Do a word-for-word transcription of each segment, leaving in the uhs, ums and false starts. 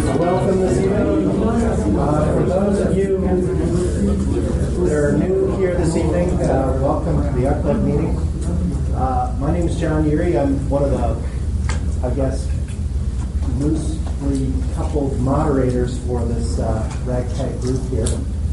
Welcome this evening. Uh, for those of you that are new here this evening, uh, welcome to the Art Club meeting. Uh, my name is John Urie. I'm one of the, I guess, loosely coupled moderators for this uh, ragtag group here.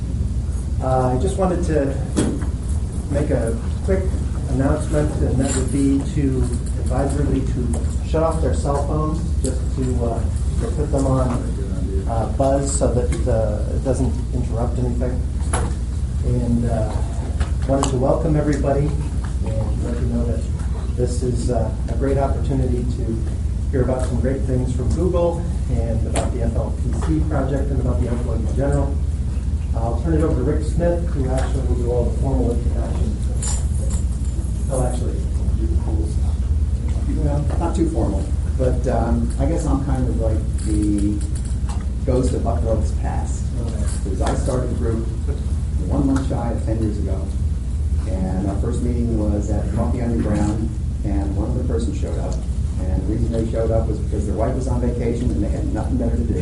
Uh, I just wanted to make a quick announcement, and that would be to advise everybody to shut off their cell phones, just to, uh, to put them on uh, buzz so that uh, it doesn't interrupt anything. And uh, wanted to welcome everybody and let you know that this is uh, a great opportunity to hear about some great things from Google and about the F L P C project and about the Art Club in general. I'll turn it over to Rick Smith, who actually will do all the formal introductions. He'll actually do the cool stuff. Well, not too formal, but um, I guess I'm kind of like the ghost of Art Club's past. Because I started the group one month shy of ten years ago, and our first meeting was at Coffee Underground, and one other person showed up. And the reason they showed up was because their wife was on vacation and they had nothing better to do.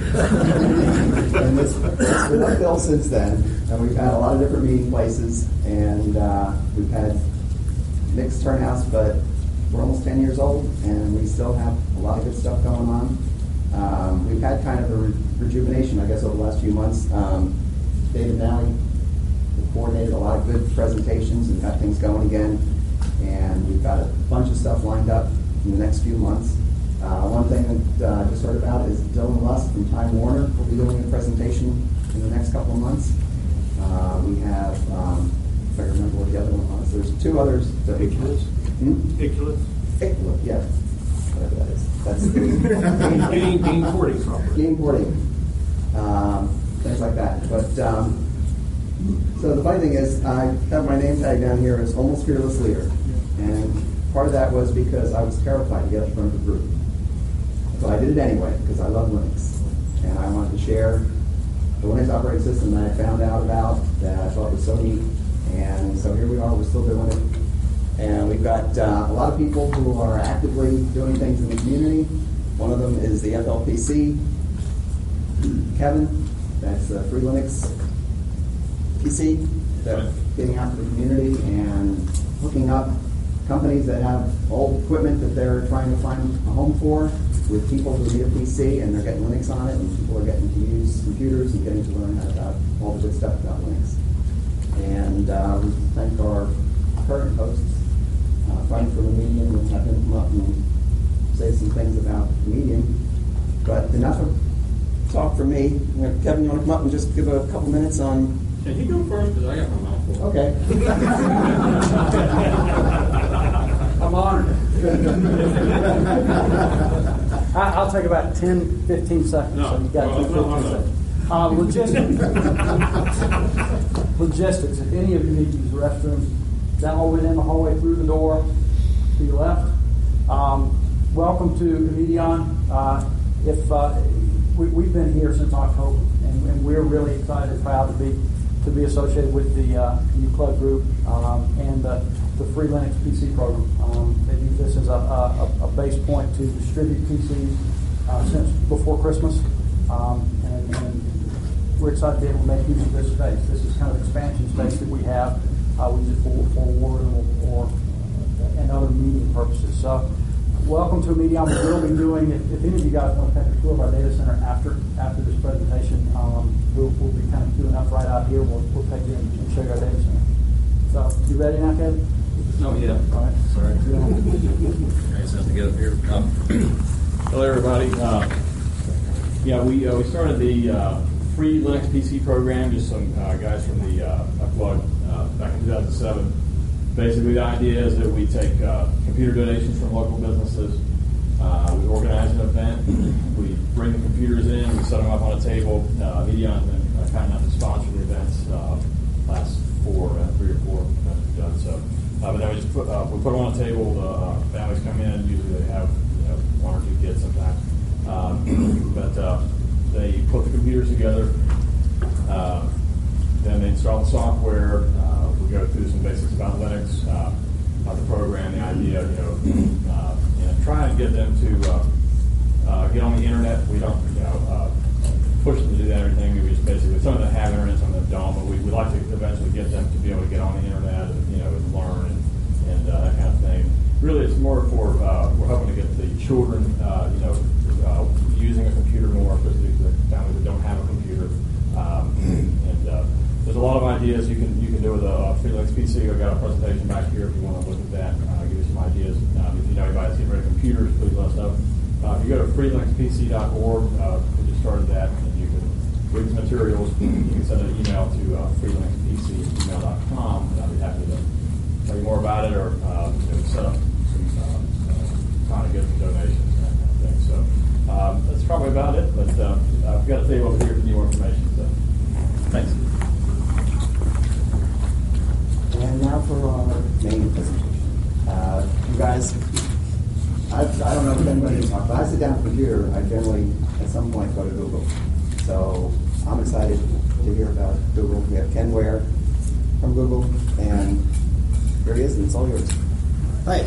And it's, it's been uphill since then, and we've had a lot of different meeting places, and uh, we've had mixed turnouts, but we're almost ten years old, and we still have a lot of good stuff going on. Um, we've had kind of a re- rejuvenation, I guess, over the last few months. Um, David Nally coordinated a lot of good presentations and got things going again, and we've got a bunch of stuff lined up in the next few months. Uh, one thing that uh, I just heard about is Dylan Lusk from Time Warner will be doing a presentation in the next couple of months. Uh, we have, um, if I remember what the other one was, there's two others. Iculus? Hmm? Iculus? Iculus, yeah. Whatever that is. That's Game, game porting software. Game porting. Um, things like that. But, um, so the funny thing is, I have my name tag down here as Almost Fearless Leader. And part of that was because I was terrified to get up in front of the group. So I did it anyway, because I love Linux. And I wanted to share the Linux operating system that I found out about that I thought was so neat. And so here we are, we're still doing it. And we've got uh, a lot of people who are actively doing things in the community. One of them is the F L P C. Kevin, that's the Free Linux P C, that's getting out to the community and hooking up companies that have old equipment that they're trying to find a home for with people who need a P C, and they're getting Linux on it, and people are getting to use computers and getting to learn about all the good stuff about Linux. And uh, we thank our current hosts, uh, Frank from the Medium, we'll have him come up and say some things about the Medium. But enough of talk from me. Kevin, you want to come up and just give a couple minutes on... Can he go first? Because I got my mouth full. Okay. I'm honored. I, I'll take about ten, fifteen seconds. No, so you got well, ten, no, fifteen no, seconds. Uh, logistics. Logistics. If any of you need to use the restrooms, down all the way in the hallway through the door to your left. Um, welcome to Medion. Uh, if uh, we, we've been here since October, and, and we're really excited and proud to be to be associated with the uh, U Club group um, and the, the Free Linux P C program. Um, they use this as a, a, a base point to distribute P Cs uh, since before Christmas, um, and, and we're excited to be able to make use of this space. This is kind of expansion space that we have. Uh, we use it for, for war or, or and other meeting purposes. So, welcome to a meeting. We will be doing. If, if any of you guys want to take a tour of our data center after after this presentation, um, we'll, we'll be kind of queuing up right out here. We'll, we'll take you and show you our data center. So, you ready now, Kevin? No, yeah. All right. Sorry. Okay, so I have to get up here. Um, hello, everybody. Uh, yeah, we uh, we started the uh, Free Linux P C program. Just some uh, guys from the uh, Upplug uh, back in two thousand seven. Basically, the idea is that we take uh, computer donations from local businesses. Uh, we organize an event. We bring the computers in. We set them up on a table. Uh, Medion has been uh, kind enough to sponsor the events. Uh, last four, uh, three or four events we've done. So, uh, but then we just put uh, we put them on a table. The uh, families come in. Usually, they have you know, one or two kids sometimes. Um, but uh, they put the computers together. Uh, then they install the software. Uh, we go through some basics about Linux, uh, about the program, the idea, you know, uh, and try and get them to uh, uh, get on the internet. We don't, you know, uh, push them to do that or anything. We just basically, some of them have internet, some of them don't, but we would like to eventually get them to be able to get on the internet and, you know, and learn and, and uh, that kind of thing. Really, it's more for, uh, we're hoping to get the children, uh, you know, uh, using a computer more, especially the families that don't have a computer. Um, and uh, there's a lot of ideas you can you can do with a Free Linux P C. I've got a presentation back here if you want to look at that, uh, give you some ideas. Um, if you know anybody that's getting rid of computers, please let us know. Uh, if you go to free linux p c dot org, uh, we just started that, and you can read the materials. You can send an email to uh, free linux p c at gmail dot com, and I'll be happy to tell you more about it, or uh, you know, set up some uh, uh, kind of get some donations and that kind of thing. So um, that's probably about it. But uh, I've got to table over here for more information. So thanks. And now for our main presentation. Uh, you guys, I, I don't know if anybody can talk, but I sit down at the computer, I generally, at some point, go to Google. So I'm excited to hear about Google. We have Ken Ware from Google, and here he is, and it's all yours. Hi.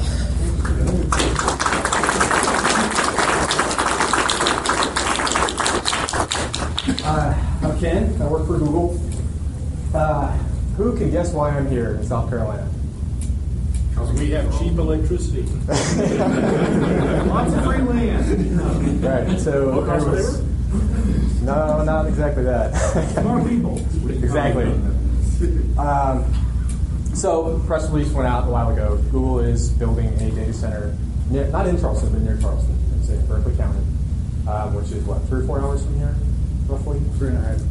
Uh, I'm Ken. I work for Google. Uh, who can guess why I'm here in South Carolina? Because we have cheap electricity. Lots of free land. Right. So Low cost there was, labor? no, not exactly that. More people. Exactly. Um, so press release went out a while ago. Google is building a data center, near, not in Charleston, but near Charleston. It's in Berkeley County, um, which is what, three or four hours from here, roughly. Three and a half.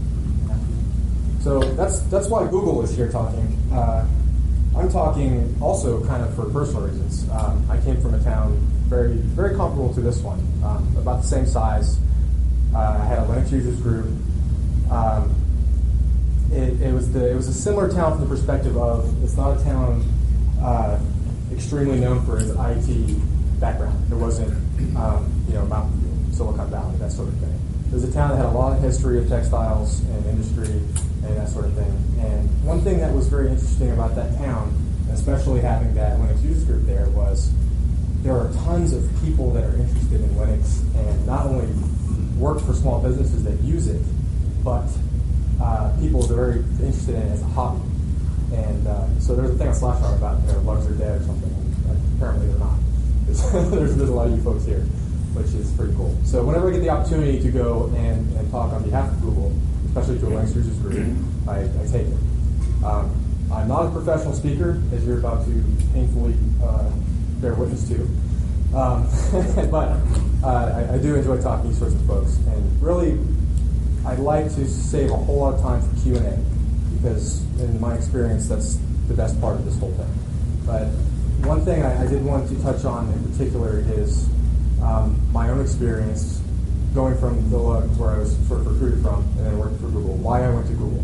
So that's that's why Google is here talking. Uh, I'm talking also kind of for personal reasons. Um, I came from a town very very comparable to this one, um, about the same size. Uh, I had a Linux users group. Um, it, it was the it was a similar town from the perspective of it's not a town uh, extremely known for its I T background. There wasn't um, you know Mountain View, Silicon Valley, that sort of thing. It was a town that had a lot of history of textiles and industry and that sort of thing. And one thing that was very interesting about that town, especially having that Linux users group there, was there are tons of people that are interested in Linux and not only work for small businesses that use it, but uh, people that are very interested in it as a hobby. And uh, so there's a thing on Slashdot about their lugs are dead or something. Like, apparently they're not. there's, there's a lot of you folks here, which is pretty cool. So whenever I get the opportunity to go and, and talk on behalf of Google, especially to a Linux users group, I, I take it. Um, I'm not a professional speaker, as you're about to painfully uh, bear witness to. Um, but uh, I, I do enjoy talking to these sorts of folks. And really, I'd like to save a whole lot of time for Q and A, because in my experience, that's the best part of this whole thing. But one thing I, I did want to touch on in particular is um, my own experience going from Villa, where I was sort of recruited from, and then working for Google, why I went to Google.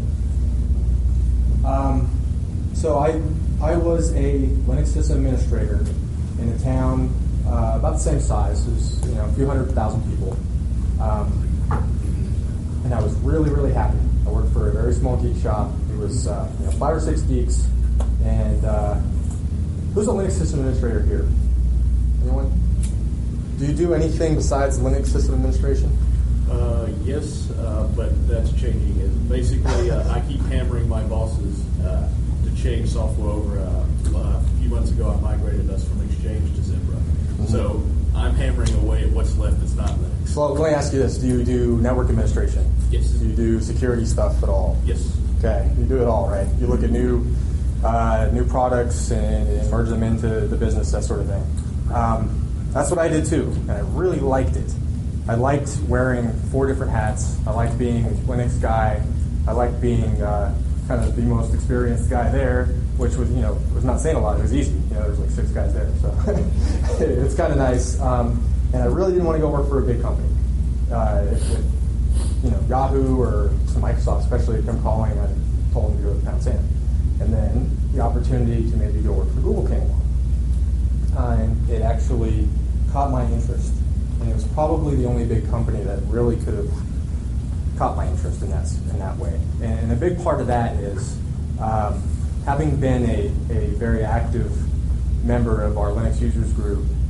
Um, so I I was a Linux system administrator in a town uh, about the same size, it was, you know, a few hundred thousand people. Um, and I was really, really happy. I worked for a very small geek shop. It was uh, you know, five or six geeks. And uh, who's a Linux system administrator here? Anyone? Do you do anything besides Linux system administration? Uh, yes, uh, but that's changing. It basically, uh, I keep hammering my bosses uh, to change software over. Uh, uh, a few months ago, I migrated us from Exchange to Zimbra. Mm-hmm. So I'm hammering away at what's left that's not Linux. Well, let me ask you this. Do you do network administration? Yes. Do you do security stuff at all? Yes. Okay, you do it all, right? You look at new uh, new products and, and merge them into the business, that sort of thing. Um, that's what I did too, and I really liked it. I liked wearing four different hats. I liked being a Linux guy. I liked being uh, kind of the most experienced guy there, which was, you know, was not saying a lot. It was easy. You know, there's like six guys there, so it's kind of nice. Um, and I really didn't want to go work for a big company. Uh, if, if, you know, Yahoo or some Microsoft, especially if I'm calling, I told them to go to Pound Sand. And then the opportunity to maybe go work for Google came along. Uh, and it actually caught my interest. And it was probably the only big company that really could have caught my interest in that in that way. And, and a big part of that is um, having been a, a very active member of our Linux users group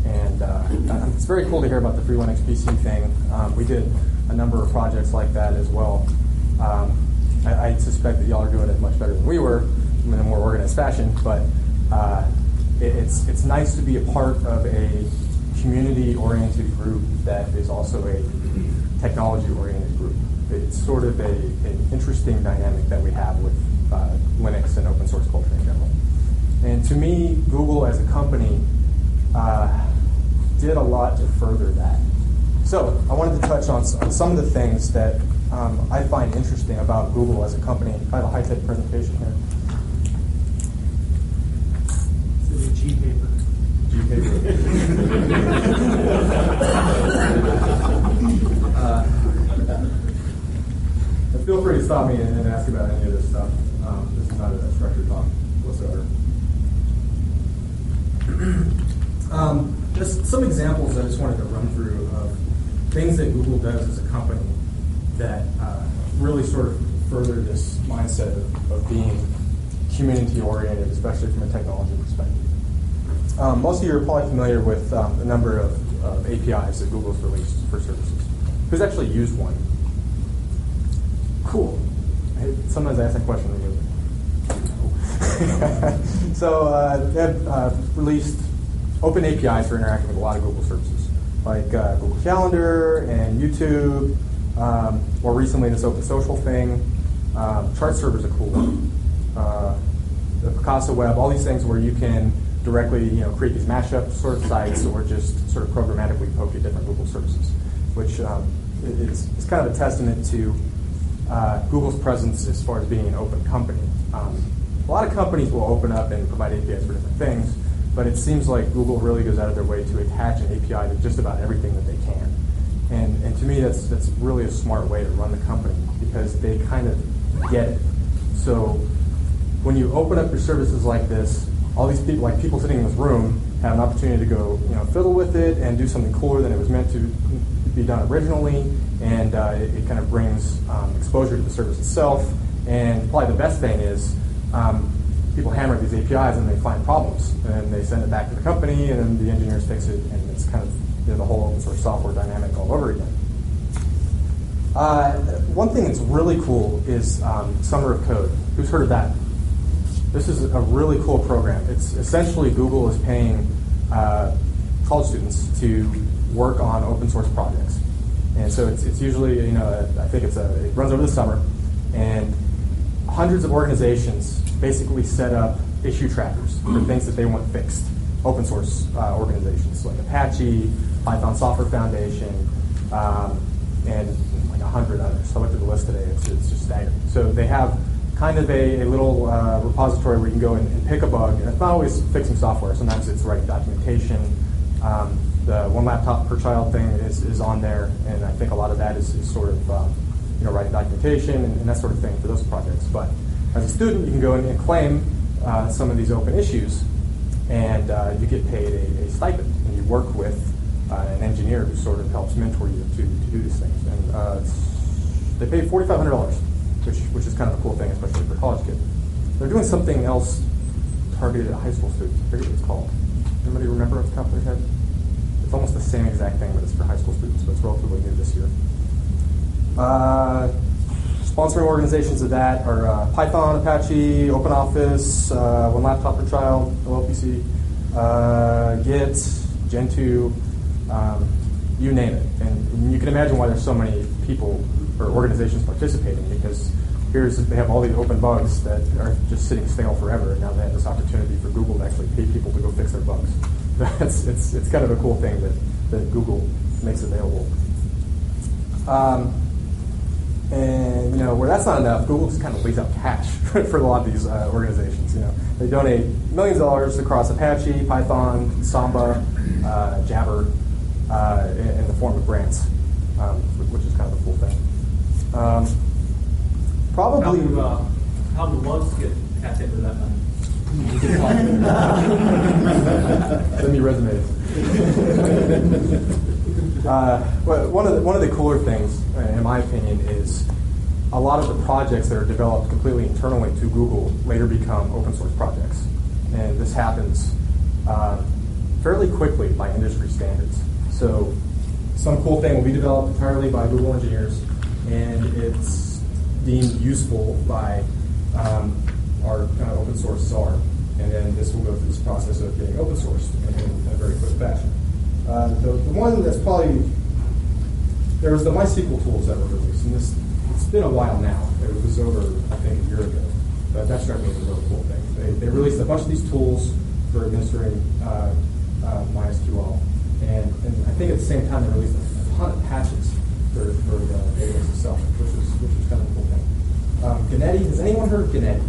And uh, it's very cool to hear about the Free Linux P C thing. Um, we did a number of projects like that as well. Um, I, I suspect that y'all are doing it much better than we were in a more organized fashion, but uh, it, it's it's nice to be a part of a community-oriented group that is also a technology-oriented group. It's sort of a, an interesting dynamic that we have with uh, Linux and open source culture in general. And to me, Google as a company uh, did a lot to further that. So I wanted to touch on, on some of the things that um, I find interesting about Google as a company. I have a high-tech presentation here. It's a G paper. G paper. uh, feel free to stop me and, and ask about any of this stuff. Um, this is not a structured talk whatsoever. um, just some examples I just wanted to run through of things that Google does as a company that uh, really sort of further this mindset of, of being community-oriented, especially from a technology perspective. Um, most of you are probably familiar with um, a number of, of A P Is that Google's released for services. Who's actually used one? Cool. I, sometimes I ask that question. Cool. so uh, they've uh, released open A P Is for interacting with a lot of Google services, like uh, Google Calendar and YouTube. Um, more recently, this Open Social thing. Um, Chart Server is a cool one. Uh, the Picasa Web, all these things where you can directly, you know, create these mashup sort of sites or just sort of programmatically poke at different Google services, which um, is, is kind of a testament to uh, Google's presence as far as being an open company. Um, a lot of companies will open up and provide A P Is for different things, but it seems like Google really goes out of their way to attach an A P I to just about everything that they can. And, and to me, that's that's really a smart way to run the company because they kind of get it. So when you open up your services like this, all these people, like people sitting in this room, have an opportunity to go, you know, fiddle with it and do something cooler than it was meant to be done originally, and uh, it, it kind of brings um, exposure to the service itself. And probably the best thing is um, people hammer these A P Is and they find problems, and they send it back to the company, and then the engineers fix it, and it's kind of, you know, the whole open source software dynamic all over again. Uh, one thing that's really cool is um, Summer of Code. Who's heard of that? This is a really cool program. It's essentially Google is paying uh, college students to work on open source projects, and so it's, it's usually, you know, I think it's a, it runs over the summer, and hundreds of organizations basically set up issue trackers for things that they want fixed. Open source uh, organizations like Apache, Python Software Foundation, um, and like a hundred others. So I looked at the list today. It's, it's just staggering. So they have kind of a, a little uh, repository where you can go and, and pick a bug. And it's not always fixing software. Sometimes it's writing documentation. Um, the one laptop per child thing is, is on there, and I think a lot of that is, is sort of um, you know, writing documentation and, and that sort of thing for those projects. But as a student, you can go in and claim uh, some of these open issues, and uh, you get paid a, a stipend, and you work with uh, an engineer who sort of helps mentor you to, to do these things. And uh, they pay forty-five hundred dollars. Which, which is kind of a cool thing, especially for a college kid. They're doing something else targeted at high school students. I forget what it's called. Anybody remember off the top of their head? It's almost the same exact thing, but it's for high school students, but it's relatively new this year. Uh, sponsoring organizations of that are uh, Python, Apache, OpenOffice, uh, One Laptop Per Child, O L P C, uh, Git, Gentoo, um, you name it. And you can imagine why there's so many people or organizations participating, because here's they have all these open bugs that are just sitting stale forever, and now they have this opportunity for Google to actually pay people to go fix their bugs. That's it's it's kind of a cool thing that, that Google makes available. Um, and you know, where that's not enough, Google just kind of lays out cash for a lot of these uh, organizations. You know, they donate millions of dollars across Apache, Python, Samba, uh, Jabber, uh, in, in the form of grants, um, which is kind of a cool thing. Um, probably. How do, uh, how do logs get tapped into that money? Send me resumes. uh, well, one of the, one of the cooler things, in my opinion, is a lot of the projects that are developed completely internally to Google later become open source projects, and this happens uh, fairly quickly by industry standards. So some cool thing will be developed entirely by Google engineers, and it's deemed useful by um, our kind of open source czar. And then this will go through this process of getting open sourced in, in a very quick fashion. Uh, the, the one that's probably, there was the MySQL tools that were released, and this, it's been a while now. It was over, I think, a year ago. But that struck me as a really cool thing. They, they released a bunch of these tools for administering uh, uh, MySQL. And, and I think at the same time they released a ton of patches for, for the database itself, which was, which was kind of a cool thing. Um, Gennady, has anyone heard of Gennady?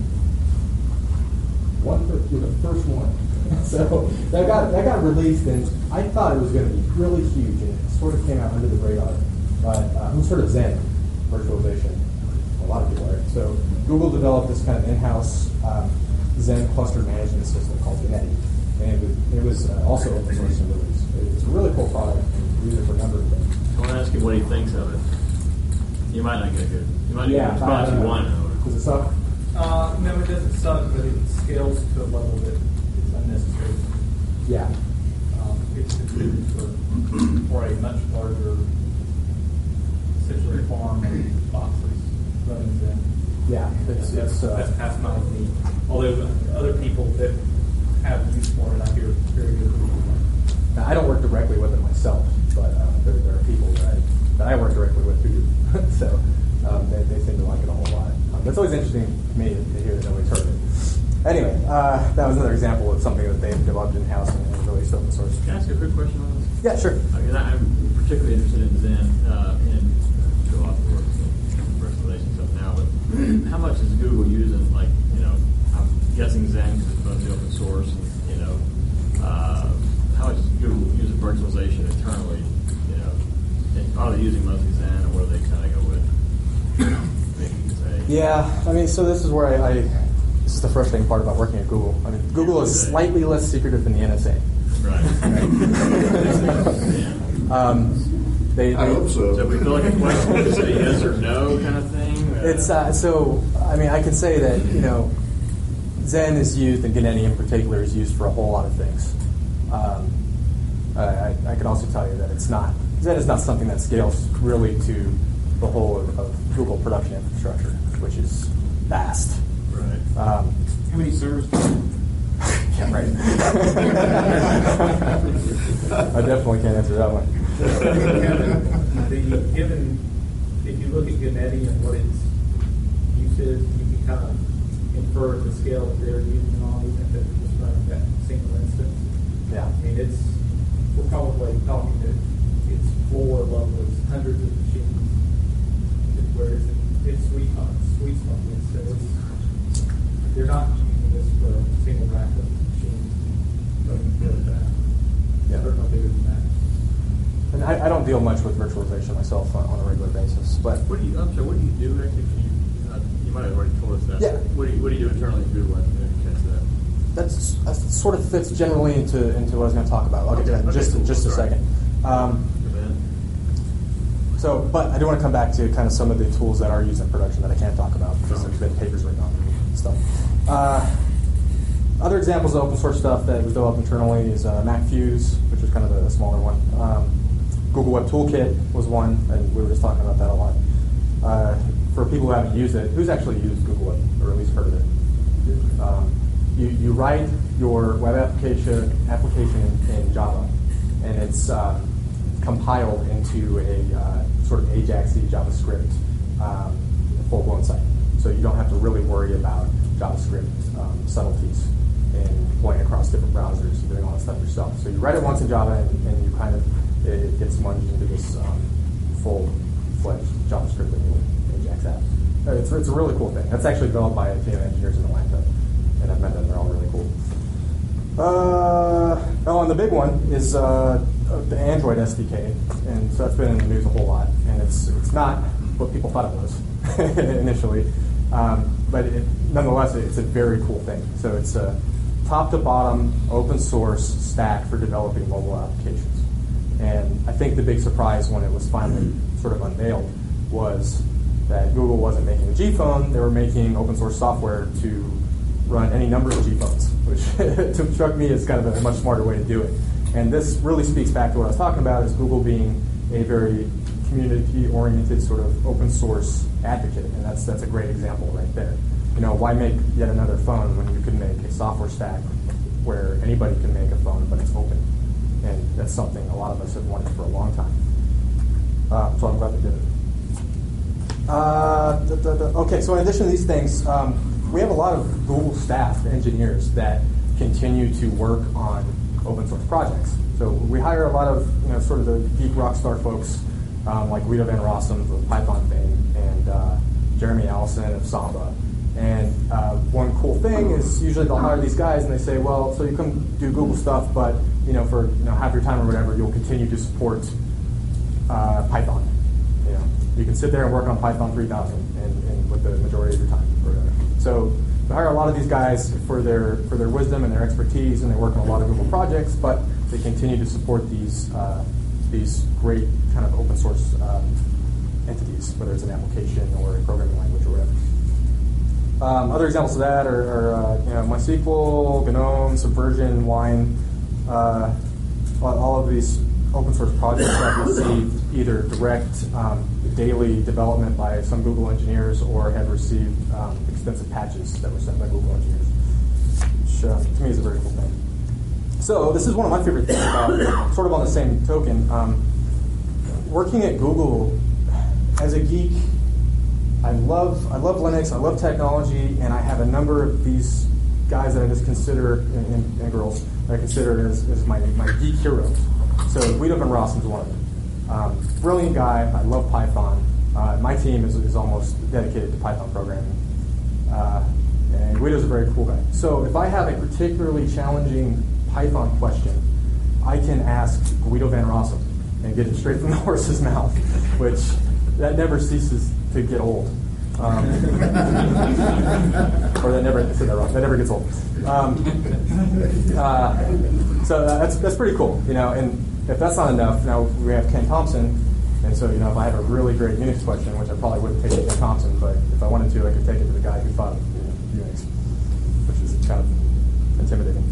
One for, you're the first one. So that got that got released, and I thought it was going to be really huge, and it sort of came out under the radar. But uh, who's heard of Zen virtualization? A lot of people are. So Google developed this kind of in-house um, Zen cluster management system called Gennady, and it was, it was uh, also open source and released. It's a really cool product, and we use it for a number of things. I want to ask him what he thinks of it. You might not get a good. You might not Yeah, get a response I- I you know. want. However. Does it suck? Uh, no, it doesn't suck, but it scales to a level that is unnecessary. Yeah. Um, it's configured for, for a much larger, essentially farm of boxes running them. Yeah. It's, That's, it's, uh, that's past my need. Although other people that have use for it, I hear very good reviews. Now, I don't work directly with it myself, but uh, there, there are people that I, that I work directly with who do. So um, they, they seem to like it a whole lot. Um, that's always interesting to me to hear that nobody's heard of it. Anyway, uh, that was another example of something that they've developed in-house and, and released open source. Can I ask you a quick question on this? Yeah, sure. I mean, I'm particularly interested in Zen uh, and go off the work virtualization stuff now. But how much is Google using? Like, you know, I'm guessing Zen because it's mostly open source. And, you know, uh, how much is Google using virtualization internally? You know, and are they using mostly Zen, or what do they kind of go with? Maybe you could say. Yeah, I mean, so this is where I, I this is the frustrating part about working at Google. I mean, Google is slightly less secretive than the N S A. Right. Um, they, I they- hope so. So if we feel like a question, is it a yes or no kind of thing? It's uh, so. I mean, I can say that you know, Zen is used, and Gennady in particular is used for a whole lot of things. Um, I, I can also tell you that it's not Zen is not something that scales really to the whole of, of Google production infrastructure, which is vast. Right. Um, How many servers do you yeah, right. I definitely can't answer that one. the, given, if you look at Gennady and what its use is, you can kind of infer the scale that they're using on, even if they're just running that single instance. Yeah. I mean, it's, we're probably talking that its floor level is hundreds of machines, whereas it's sweet on sweet spot. So it's, they're not using this for a single rack of machines, running really fast. Yeah. Certainly bigger than that. And I, I don't deal much with virtualization myself on, on a regular basis, but What do you? I'm sorry. What do you do actually? Can you? Uh, you might have already told us that. Yeah. What do you? What do you do internally at Google? I didn't catch that. that's, that sort of fits generally into, into what I was going to talk about. I'll get to that in Okay, just, cool. just a Sorry. second. Um, so, but I do want to come back to kind of some of the tools that are used in production that I can't talk about because there's been papers written on them and stuff. Uh, other examples of open source stuff that was developed internally is uh, MacFuse, which was kind of a, a smaller one. Um, Google Web Toolkit was one, and we were just talking about that a lot. Uh, for people who haven't used it, who's actually used Google Web, or at least heard of it? Um, you, you write your web application application in, in Java, and it's um, compiled into a uh, sort of Ajax-y JavaScript um, full-blown site. So you don't have to really worry about JavaScript um, subtleties in deploying across different browsers and doing all that stuff yourself. So you write it once in Java, and, and you kind of it gets munged into this um, full-fledged JavaScript that you Ajax app. Uh, It's, it's a really cool thing. That's actually developed by a team of engineers in Atlanta, and I've met them. They're all really cool. Uh, oh, and the big one is uh, the Android S D K, and so that's been in the news a whole lot. And it's it's not what people thought it was initially, um, but it, nonetheless, it's a very cool thing. So it's a top to bottom open source stack for developing mobile applications. And I think the big surprise when it was finally sort of unveiled was that Google wasn't making a G phone; they were making open source software to run any number of G phones, which struck me as kind of a much smarter way to do it. And this really speaks back to what I was talking about, is Google being a very community-oriented sort of open source advocate, and that's that's a great example right there. You know, why make yet another phone when you could make a software stack where anybody can make a phone, but it's open? And that's something a lot of us have wanted for a long time. Uh, so I'm glad they did it. Uh, da, da, da. Okay, so in addition to these things, um, we have a lot of Google staff engineers that continue to work on open source projects. So we hire a lot of, you know, sort of the geek rock star folks, um, like Guido van Rossum of Python fame, and uh, Jeremy Allison of Samba. And uh, one cool thing is usually they'll hire these guys and they say, well, so you come do Google stuff, but you know, for you know half your time or whatever, you'll continue to support uh, Python. You know, you can sit there and work on Python three thousand, and, and with the majority of your time or whatever. So we hire a lot of these guys for their for their wisdom and their expertise, and they work on a lot of Google projects, but they continue to support these uh, these great kind of open source um, entities, whether it's an application or a programming language or whatever. Um, other examples of that are, are uh, you know, MySQL, GNOME, Subversion, Wine. Uh, all of these open source projects have received either direct um, daily development by some Google engineers or have received um, extensive patches that were sent by Google engineers, which uh, to me is a very cool thing. So this is one of my favorite things about, sort of on the same token, um, working at Google as a geek. I love I love Linux, I love technology, and I have a number of these guys that I just consider, and, and, and girls, that I consider as, as my, my geek heroes. So Guido van Rossum is one of them. Um, brilliant guy, I love Python. Uh, my team is, is almost dedicated to Python programming. Uh, and Guido's a very cool guy. So if I have a particularly challenging Python question, I can ask Guido van Rossum and get it straight from the horse's mouth, which that never ceases to get old. Um, or that never, I said that wrong, that never gets old. Um, uh, so that's that's pretty cool, you know, and if that's not enough, now we have Ken Thompson, and so, you know, if I have a really great Unix question, which I probably wouldn't take it to Ken Thompson, but if I wanted to, I could take it to the guy who thought of, you know, Unix, which is kind of intimidating.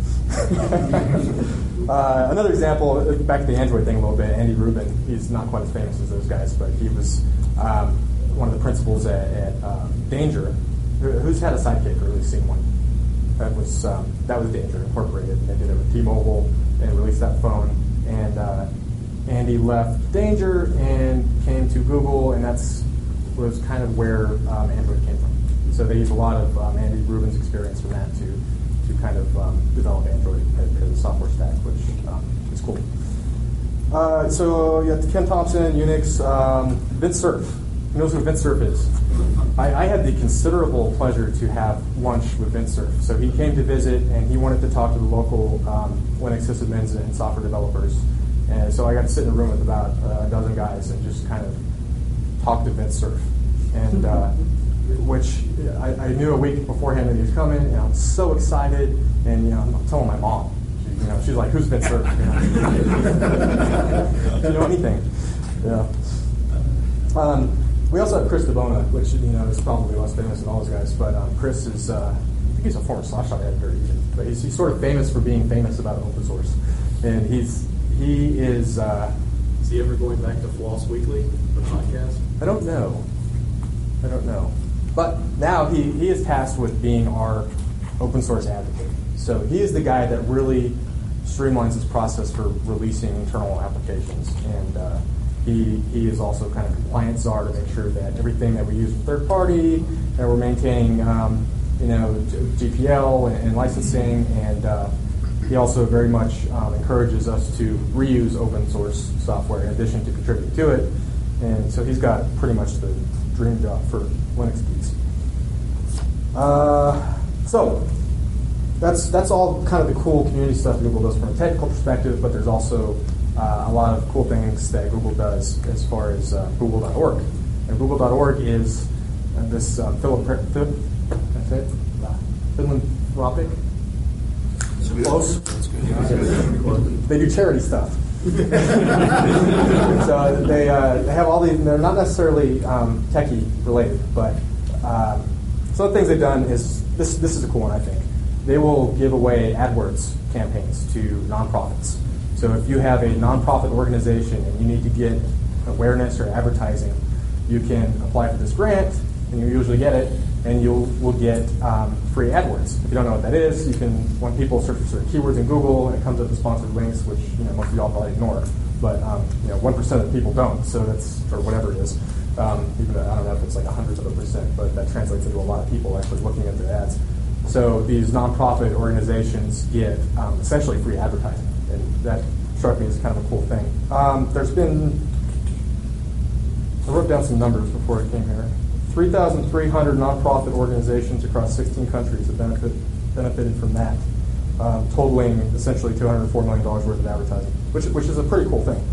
uh, another example, back to the Android thing a little bit, Andy Rubin, he's not quite as famous as those guys, but he was um, one of the principals at, at um, Danger. Who's had a sidekick or at least seen one? That was um, that was Danger Incorporated. And they did it with T-Mobile and released that phone. And uh, Andy left Danger and came to Google, and that's was kind of where um, Android came from. So they use a lot of um, Andy Rubin's experience from that to to kind of um, develop Android as, as a software stack, which um, is cool. Uh, so you have Ken Thompson, Unix, um, Vint Cerf. Who knows who Vint Cerf is? I, I had the considerable pleasure to have lunch with Vint Cerf. So he came to visit, and he wanted to talk to the local um, Linux sysadmins and software developers. And so I got to sit in a room with about uh, a dozen guys and just kind of talk to Vint Cerf. And uh, which I, I knew a week beforehand that he was coming, and I was so excited. And you know, I'm telling my mom, she, you know, she's like, "Who's Vint Cerf?" You know? Do you know anything? Yeah. Um, we also have Chris DeBona, which you know is probably less famous than all those guys. But um, Chris is, uh, I think he's a former Slashdot editor, even. But he's, he's sort of famous for being famous about open source, and he's he is. Uh, is he ever going back to Floss Weekly, the podcast? I don't know. I don't know. But now he, he is tasked with being our open source advocate. So he is the guy that really streamlines this process for releasing internal applications. And uh, he he is also kind of compliance czar to make sure that everything that we use from third party, that we're maintaining, um, you know, G P L and, and licensing. And uh, he also very much um, encourages us to reuse open source software in addition to contributing to it. And so he's got pretty much the dream job for Linux geeks. Uh, so that's that's all kind of the cool community stuff Google does from a technical perspective, but there's also uh, a lot of cool things that Google does as far as uh, Google dot org. And Google dot org is uh, this um, philanthropic, philanthropic, close. They do charity stuff. So they uh, they have all these. They're not necessarily um, techie related, but um, some of the things they've done is this. This is a cool one, I think. They will give away AdWords campaigns to nonprofits. So if you have a nonprofit organization and you need to get awareness or advertising, you can apply for this grant, and you usually get it, and you will get um, free AdWords. If you don't know what that is, you can, when people search for certain keywords in Google, and it comes up with sponsored links, which you know most of y'all probably ignore, but um, you know one percent of the people don't, so that's, or whatever it is. Um, even though I don't know if it's like a hundredth of a percent, but that translates into a lot of people actually looking at their ads. So these nonprofit organizations get um, essentially free advertising, and that struck me as kind of a cool thing. Um, there's been, I wrote down some numbers before I came here. three thousand three hundred nonprofit organizations across sixteen countries have benefit, benefited from that, um, totaling essentially two hundred four million dollars worth of advertising, which, which is a pretty cool thing.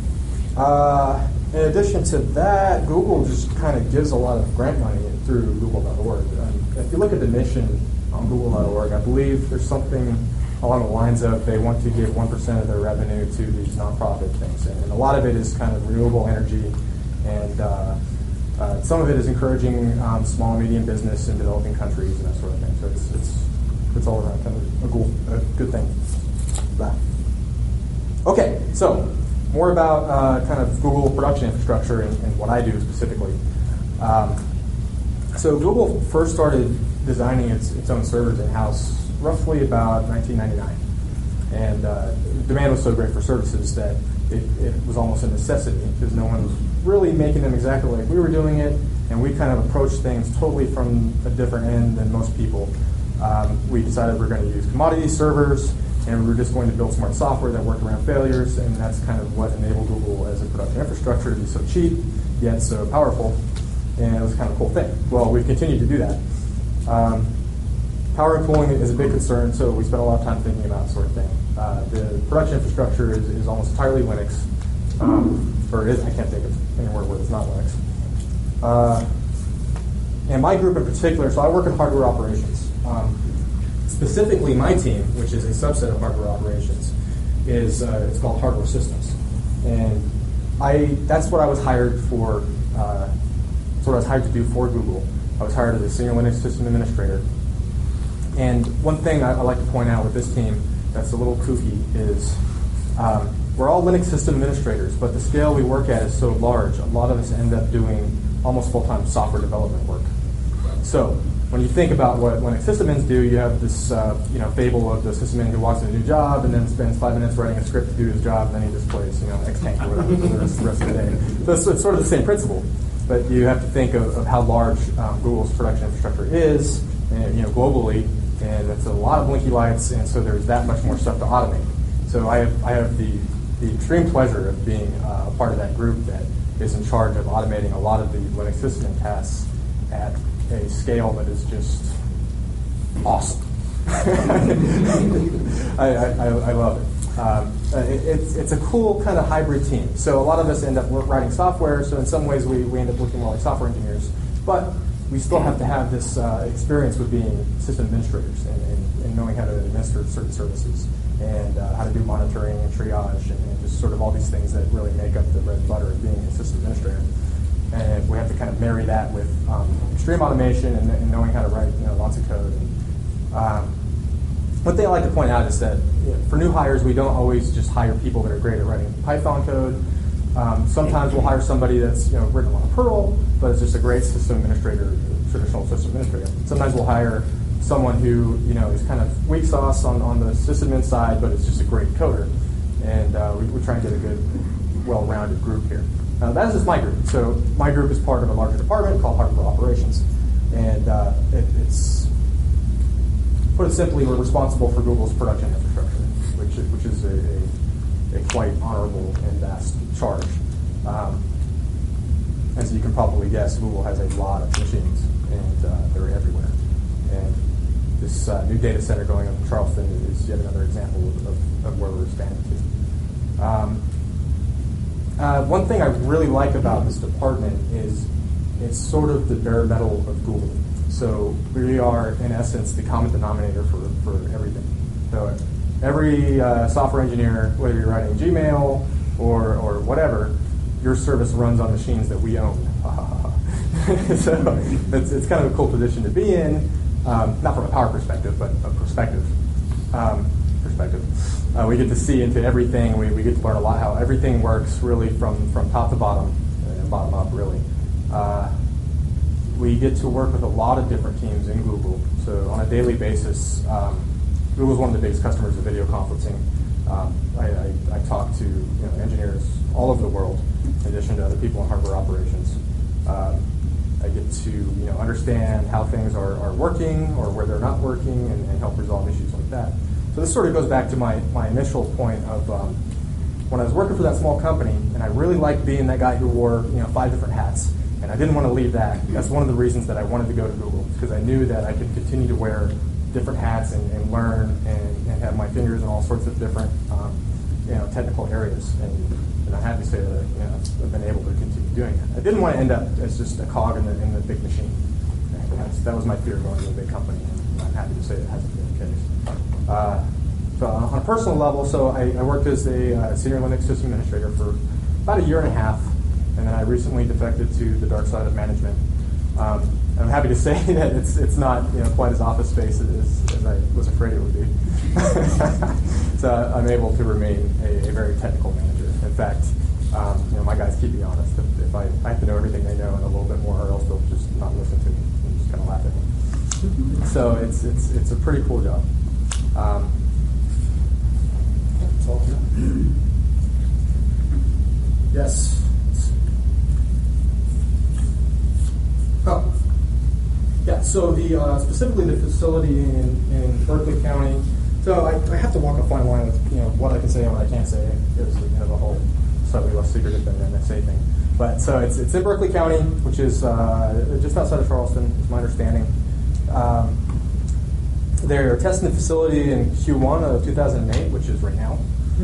Uh, in addition to that, Google just kind of gives a lot of grant money through Google dot org. Um, if you look at the mission on Google dot org, I believe there's something along the lines of they want to give one percent of their revenue to these nonprofit things. And, and a lot of it is kind of renewable energy, and uh, uh, some of it is encouraging um, small and medium business in developing countries and that sort of thing. So it's it's, it's all around kind of a, cool, a good thing. Blah. Okay, so more about uh, kind of Google production infrastructure and, and what I do specifically. Um, so Google first started designing its, its own servers in-house roughly about nineteen ninety-nine. And uh, demand was so great for services that it, it was almost a necessity because no one was really making them exactly like we were doing it, and we kind of approached things totally from a different end than most people. Um, we decided we're going to use commodity servers, and we were just going to build smart software that worked around failures, and that's kind of what enabled Google as a production infrastructure to be so cheap, yet so powerful, and it was kind of a cool thing. Well, we've continued to do that. Um, power and cooling is a big concern, so we spent a lot of time thinking about that sort of thing. Uh, the production infrastructure is, is almost entirely Linux, um, or it is, I can't think of anywhere where it's not Linux. Uh, and my group in particular, so I work in hardware operations. Um, specifically, my team, which is a subset of hardware operations, is uh, it's called hardware systems, and I that's what I was hired for. Uh, that's what I was hired to do for Google. I was hired as a senior Linux system administrator. And one thing I, I like to point out with this team that's a little kooky is um, we're all Linux system administrators, but the scale we work at is so large. A lot of us end up doing almost full-time software development work. So when you think about what Linux sysadmins do, you have this uh, you know fable of the sysadmin who walks in a new job and then spends five minutes writing a script to do his job, and then he just plays you know Xtank or whatever for the rest, the rest of the day. So it's, it's sort of the same principle, but you have to think of, of how large um, Google's production infrastructure is, and, you know, globally, and it's a lot of blinky lights, and so there's that much more stuff to automate. So I have I have the the extreme pleasure of being uh, a part of that group that is in charge of automating a lot of the Linux system tasks at a scale that is just awesome. I, I, I love it. Um, it. It's it's a cool kind of hybrid team. So a lot of us end up writing software. So in some ways we, we end up looking more like software engineers, but we still have to have this uh, experience with being system administrators and, and, and knowing how to administer certain services and uh, how to do monitoring and triage and, and just sort of all these things that really make up the bread and butter of being a system administrator. And we have to kind of marry that with um, extreme automation and, and knowing how to write you know, lots of code. And, um, one thing I like to point out is that you know, for new hires, we don't always just hire people that are great at writing Python code. Um, sometimes we'll hire somebody that's you know written a lot of Perl, but is just a great system administrator, traditional system administrator. Sometimes we'll hire someone who you know is kind of weak sauce on, on the sysadmin side, but is just a great coder. And uh, we, we try and get a good, well-rounded group here. Uh, that is just my group. So my group is part of a larger department called Hardware Operations, and uh, it, it's put it simply, we're responsible for Google's production infrastructure, which which is a, a, a quite honorable and vast charge. Um, as you can probably guess, Google has a lot of machines, and uh, they're everywhere. And this uh, new data center going up in Charleston is yet another example of, of, of where we're expanding to. Um, Uh, one thing I really like about this department is it's sort of the bare metal of Google. So we are, in essence, the common denominator for, for everything. So every uh, software engineer, whether you're writing Gmail or, or whatever, your service runs on machines that we own. So it's, it's kind of a cool position to be in, um, not from a power perspective, but a perspective um, perspective. Uh, we get to see into everything. We, we get to learn a lot how everything works really from, from top to bottom, and bottom up really. Uh, we get to work with a lot of different teams in Google. So on a daily basis, um, Google is one of the biggest customers of video conferencing. Um, I, I, I talk to you know, engineers all over the world, in addition to other people in hardware operations. Um, I get to you know understand how things are, are working or where they're not working, and, and help resolve issues like that. So this sort of goes back to my, my initial point of um, when I was working for that small company, and I really liked being that guy who wore you know five different hats, and I didn't want to leave that. That's one of the reasons that I wanted to go to Google, because I knew that I could continue to wear different hats and, and learn and, and have my fingers in all sorts of different um, you know technical areas. And, and I'm happy to say that you know, I've been able to continue doing it. I didn't want to end up as just a cog in the, in the big machine. That's, that was my fear going to a big company, and I'm happy to say it hasn't been the case. Uh, so on a personal level, so I, I worked as a uh, senior Linux system administrator for about a year and a half, and then I recently defected to the dark side of management. Um, I'm happy to say that it's it's not you know quite as office space as, as I was afraid it would be. So I'm able to remain a, a very technical manager. In fact, um, you know my guys keep me honest. If, if I, I have to know everything they know and a little bit more, or else they'll just not listen to me and just kind of laugh at me. So it's it's it's a pretty cool job. Um, that's all. Yes. Oh, yeah. So the uh, specifically the facility in, in Berkeley County. So I, I have to walk a fine line with you know what I can say and what I can't say. It's you know the whole slightly less secretive than the N S A thing. But so it's it's in Berkeley County, which is uh, just outside of Charleston, is my understanding. Um, they're testing the facility in Q one of two thousand eight, which is right now.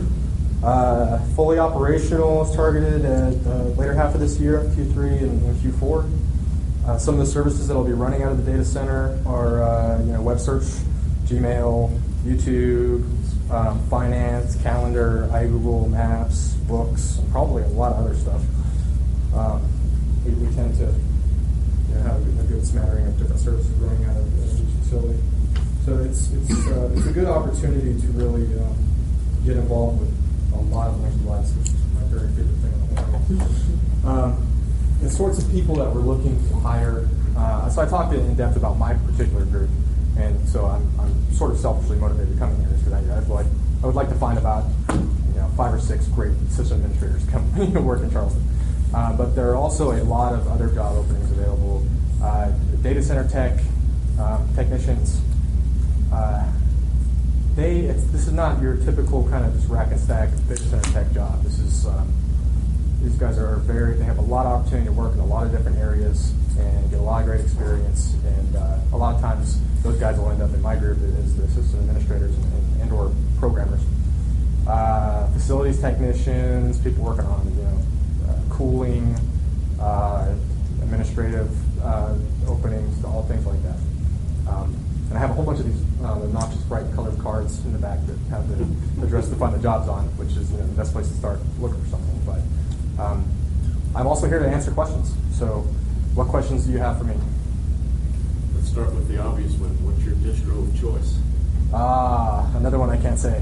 Uh, fully operational is targeted at uh, later half of this year, Q three and, and Q four. Uh, some of the services that will be running out of the data center are uh, you know, web search, Gmail, YouTube, um, finance, calendar, iGoogle, Maps, books, and probably a lot of other stuff. Um, we, we tend to you know, have a good smattering of different services running out of uh, each facility. So it's it's uh, it's a good opportunity to really um, get involved with a lot of Linux Lives, which is my very favorite thing in the world. Um, the sorts of people that we're looking to hire. Uh, so I talked in depth about my particular group, and so I'm, I'm sort of selfishly motivated coming here because I, I, like, I would like to find about you know five or six great system administrators come to work in Charleston. Uh, but there are also a lot of other job openings available. Uh, data center tech, um, technicians. Uh, they it's, this is not your typical kind of just rack and stack data center tech job. This is um, these guys are very they have a lot of opportunity to work in a lot of different areas and get a lot of great experience. And uh, a lot of times those guys will end up in my group as the system administrators and, and, and or programmers. Uh, facilities technicians, people working on you know uh, cooling, uh, administrative uh, openings, all things like that. Um, and I have a whole bunch of these um, obnoxious bright colored cards in the back that have the address to find the jobs on, which is you know, the best place to start looking for something. But um, I'm also here to answer questions. So what questions do you have for me? Let's start with the obvious one. What's your distro of choice? Ah, another one I can't say.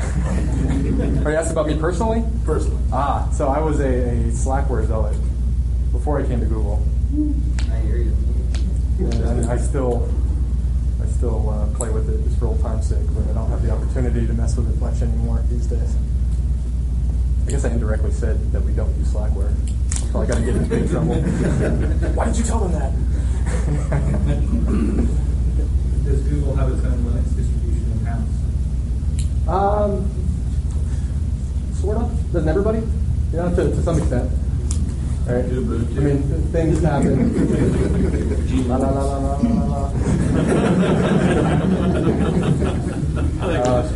Are you asking about me personally? Personally. Ah, so I was a, a Slackware zealot before I came to Google. I hear you. And I still, I still uh, play with it just for old time's sake, but I don't have the opportunity to mess with it much anymore these days. I guess I indirectly said that we don't use Slackware. I'm probably going to get in big trouble. Why did you tell them that? Does Google have its own Linux distribution in-house? Um, sort of. Doesn't everybody? You know, to, to some extent. All right. I mean, things happen. La la la la la la la. uh,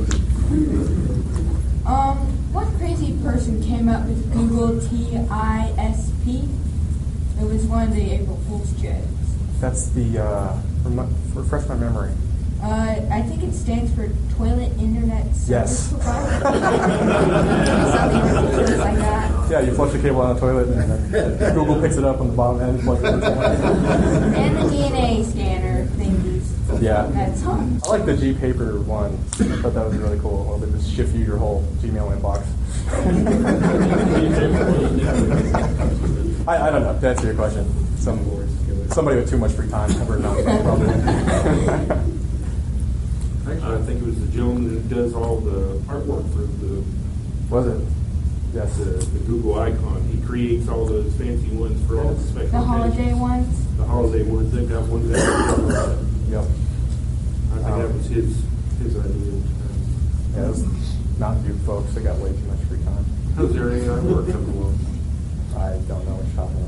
Um, what crazy person came up with Google T I S P? It was one of the April Fool's jokes. That's the, uh, rem- refresh my memory. Uh, I think it stands for Toilet Internet Service Yes. Provider. Something ridiculous like that. Yeah, you flush the cable down the toilet, and then Google picks it up on the bottom end. Plugs it in. And the D N A scanner thingies. Yeah. That's all. I like the G Paper one. I thought that was really cool. Well, they just shift you your whole Gmail inbox. I, I don't know. To answer your question, some somebody with too much free time ever not probably. Actually, I think it was the gentleman who does all the artwork for the Was it? Yes. the, the Google icon. He creates all those fancy ones for all the special The holiday occasions. ones. The holiday ones. They've got one that. Yep. I think Um, that was his his idea. Yeah, those Mountain View folks, they got way too much free time. How's their A I work coming along? I don't know what you're talking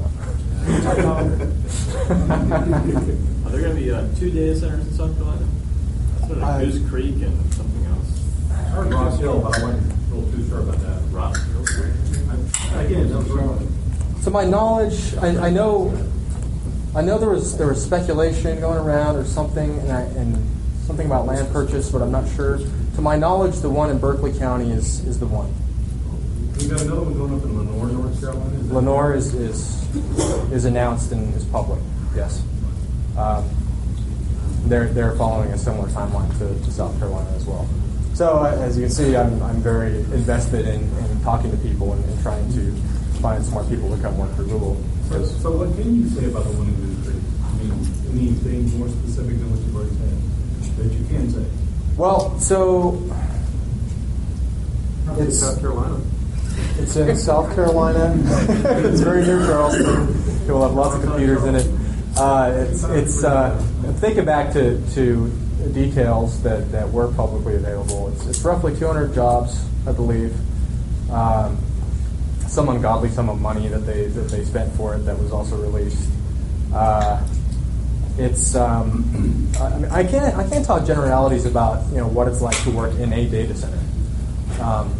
Are there going to be uh, two data centers in South Carolina? I thought I- uh, Goose Creek and something else. I heard Ross Hill, but I wasn't a little too sure about that. Rock Hill. Again, I'm sure. To my knowledge, I, I know, I know there was there was speculation going around or something, and, I, and something about land purchase, but I'm not sure. To my knowledge, the one in Berkeley County is, is the one. You got another one going up in Lenore, North Carolina? Is that- Lenore is is is announced and is public. Yes, um, they're they're following a similar timeline to, to South Carolina as well. So uh, as you can see, I'm I'm very invested in, in talking to people and, and trying to find smart people to come work for Google. So, so what can you say about the one in Goose Creek? I mean, anything more specific than what you've already said that you can say? Well, so it's South Carolina. it's in South Carolina. It's very near Charleston. People have lots of computers in it. Uh, it's it's uh, thinking back to, to details that, that were publicly available. It's, it's roughly two hundred jobs, I believe. Um, some ungodly sum of money that they that they spent for it that was also released. Uh, it's um, I, mean, I can't I can't talk generalities about you know what it's like to work in a data center um,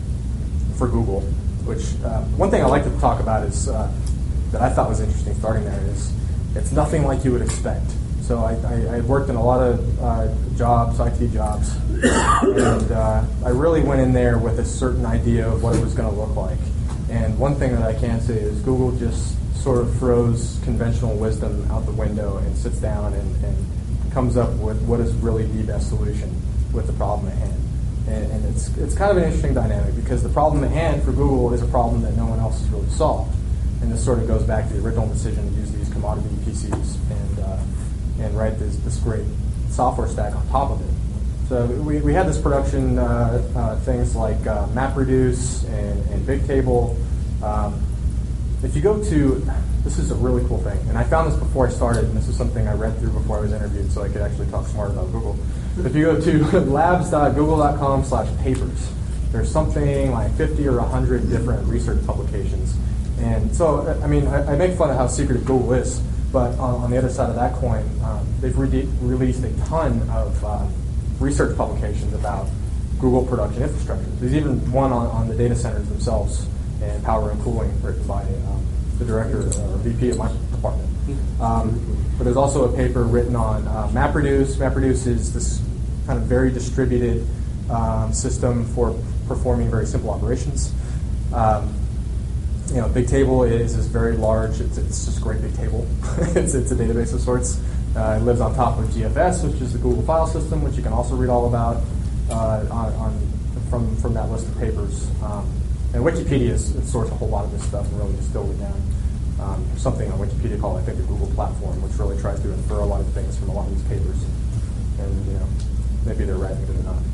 for Google. Which uh, one thing I like to talk about is uh, that I thought was interesting starting there is it's nothing like you would expect. So I, I, I worked in a lot of uh, jobs, I T jobs, and uh, I really went in there with a certain idea of what it was going to look like. And one thing that I can say is Google just sort of throws conventional wisdom out the window and sits down and, and comes up with what is really the best solution with the problem at hand. And, and it's it's kind of an interesting dynamic because the problem at hand for Google is a problem that no one else has really solved. And this sort of goes back to the original decision to use these commodity P Cs and uh, and write this, this great software stack on top of it. So we, we had this production uh, uh, things like uh, MapReduce and, and Bigtable. Um, if you go to, this is a really cool thing, and I found this before I started, and this is something I read through before I was interviewed so I could actually talk smart about Google. If you go to labs dot google dot com slash papers, there's something like fifty or one hundred different research publications. And so, I mean, I, I make fun of how secretive Google is, but on, on the other side of that coin, um, they've re- released a ton of uh, research publications about Google production infrastructure. There's even one on, on the data centers themselves and power and cooling written by um, the director or V P of my department. Um, but there's also a paper written on uh, MapReduce. MapReduce is this kind of very distributed um, system for performing very simple operations. Um, You know, Bigtable is is very large. It's, it's just a great big table. it's, it's a database of sorts. Uh, it lives on top of G F S, which is the Google file system, which you can also read all about uh, on, on from from that list of papers. Um, and Wikipedia is, it sorts a whole lot of this stuff and really distilled it down. Um, there's something on Wikipedia called, I think, the Google Platform, which really tries to infer a lot of things from a lot of these papers. And you know, maybe they're right, maybe they're not.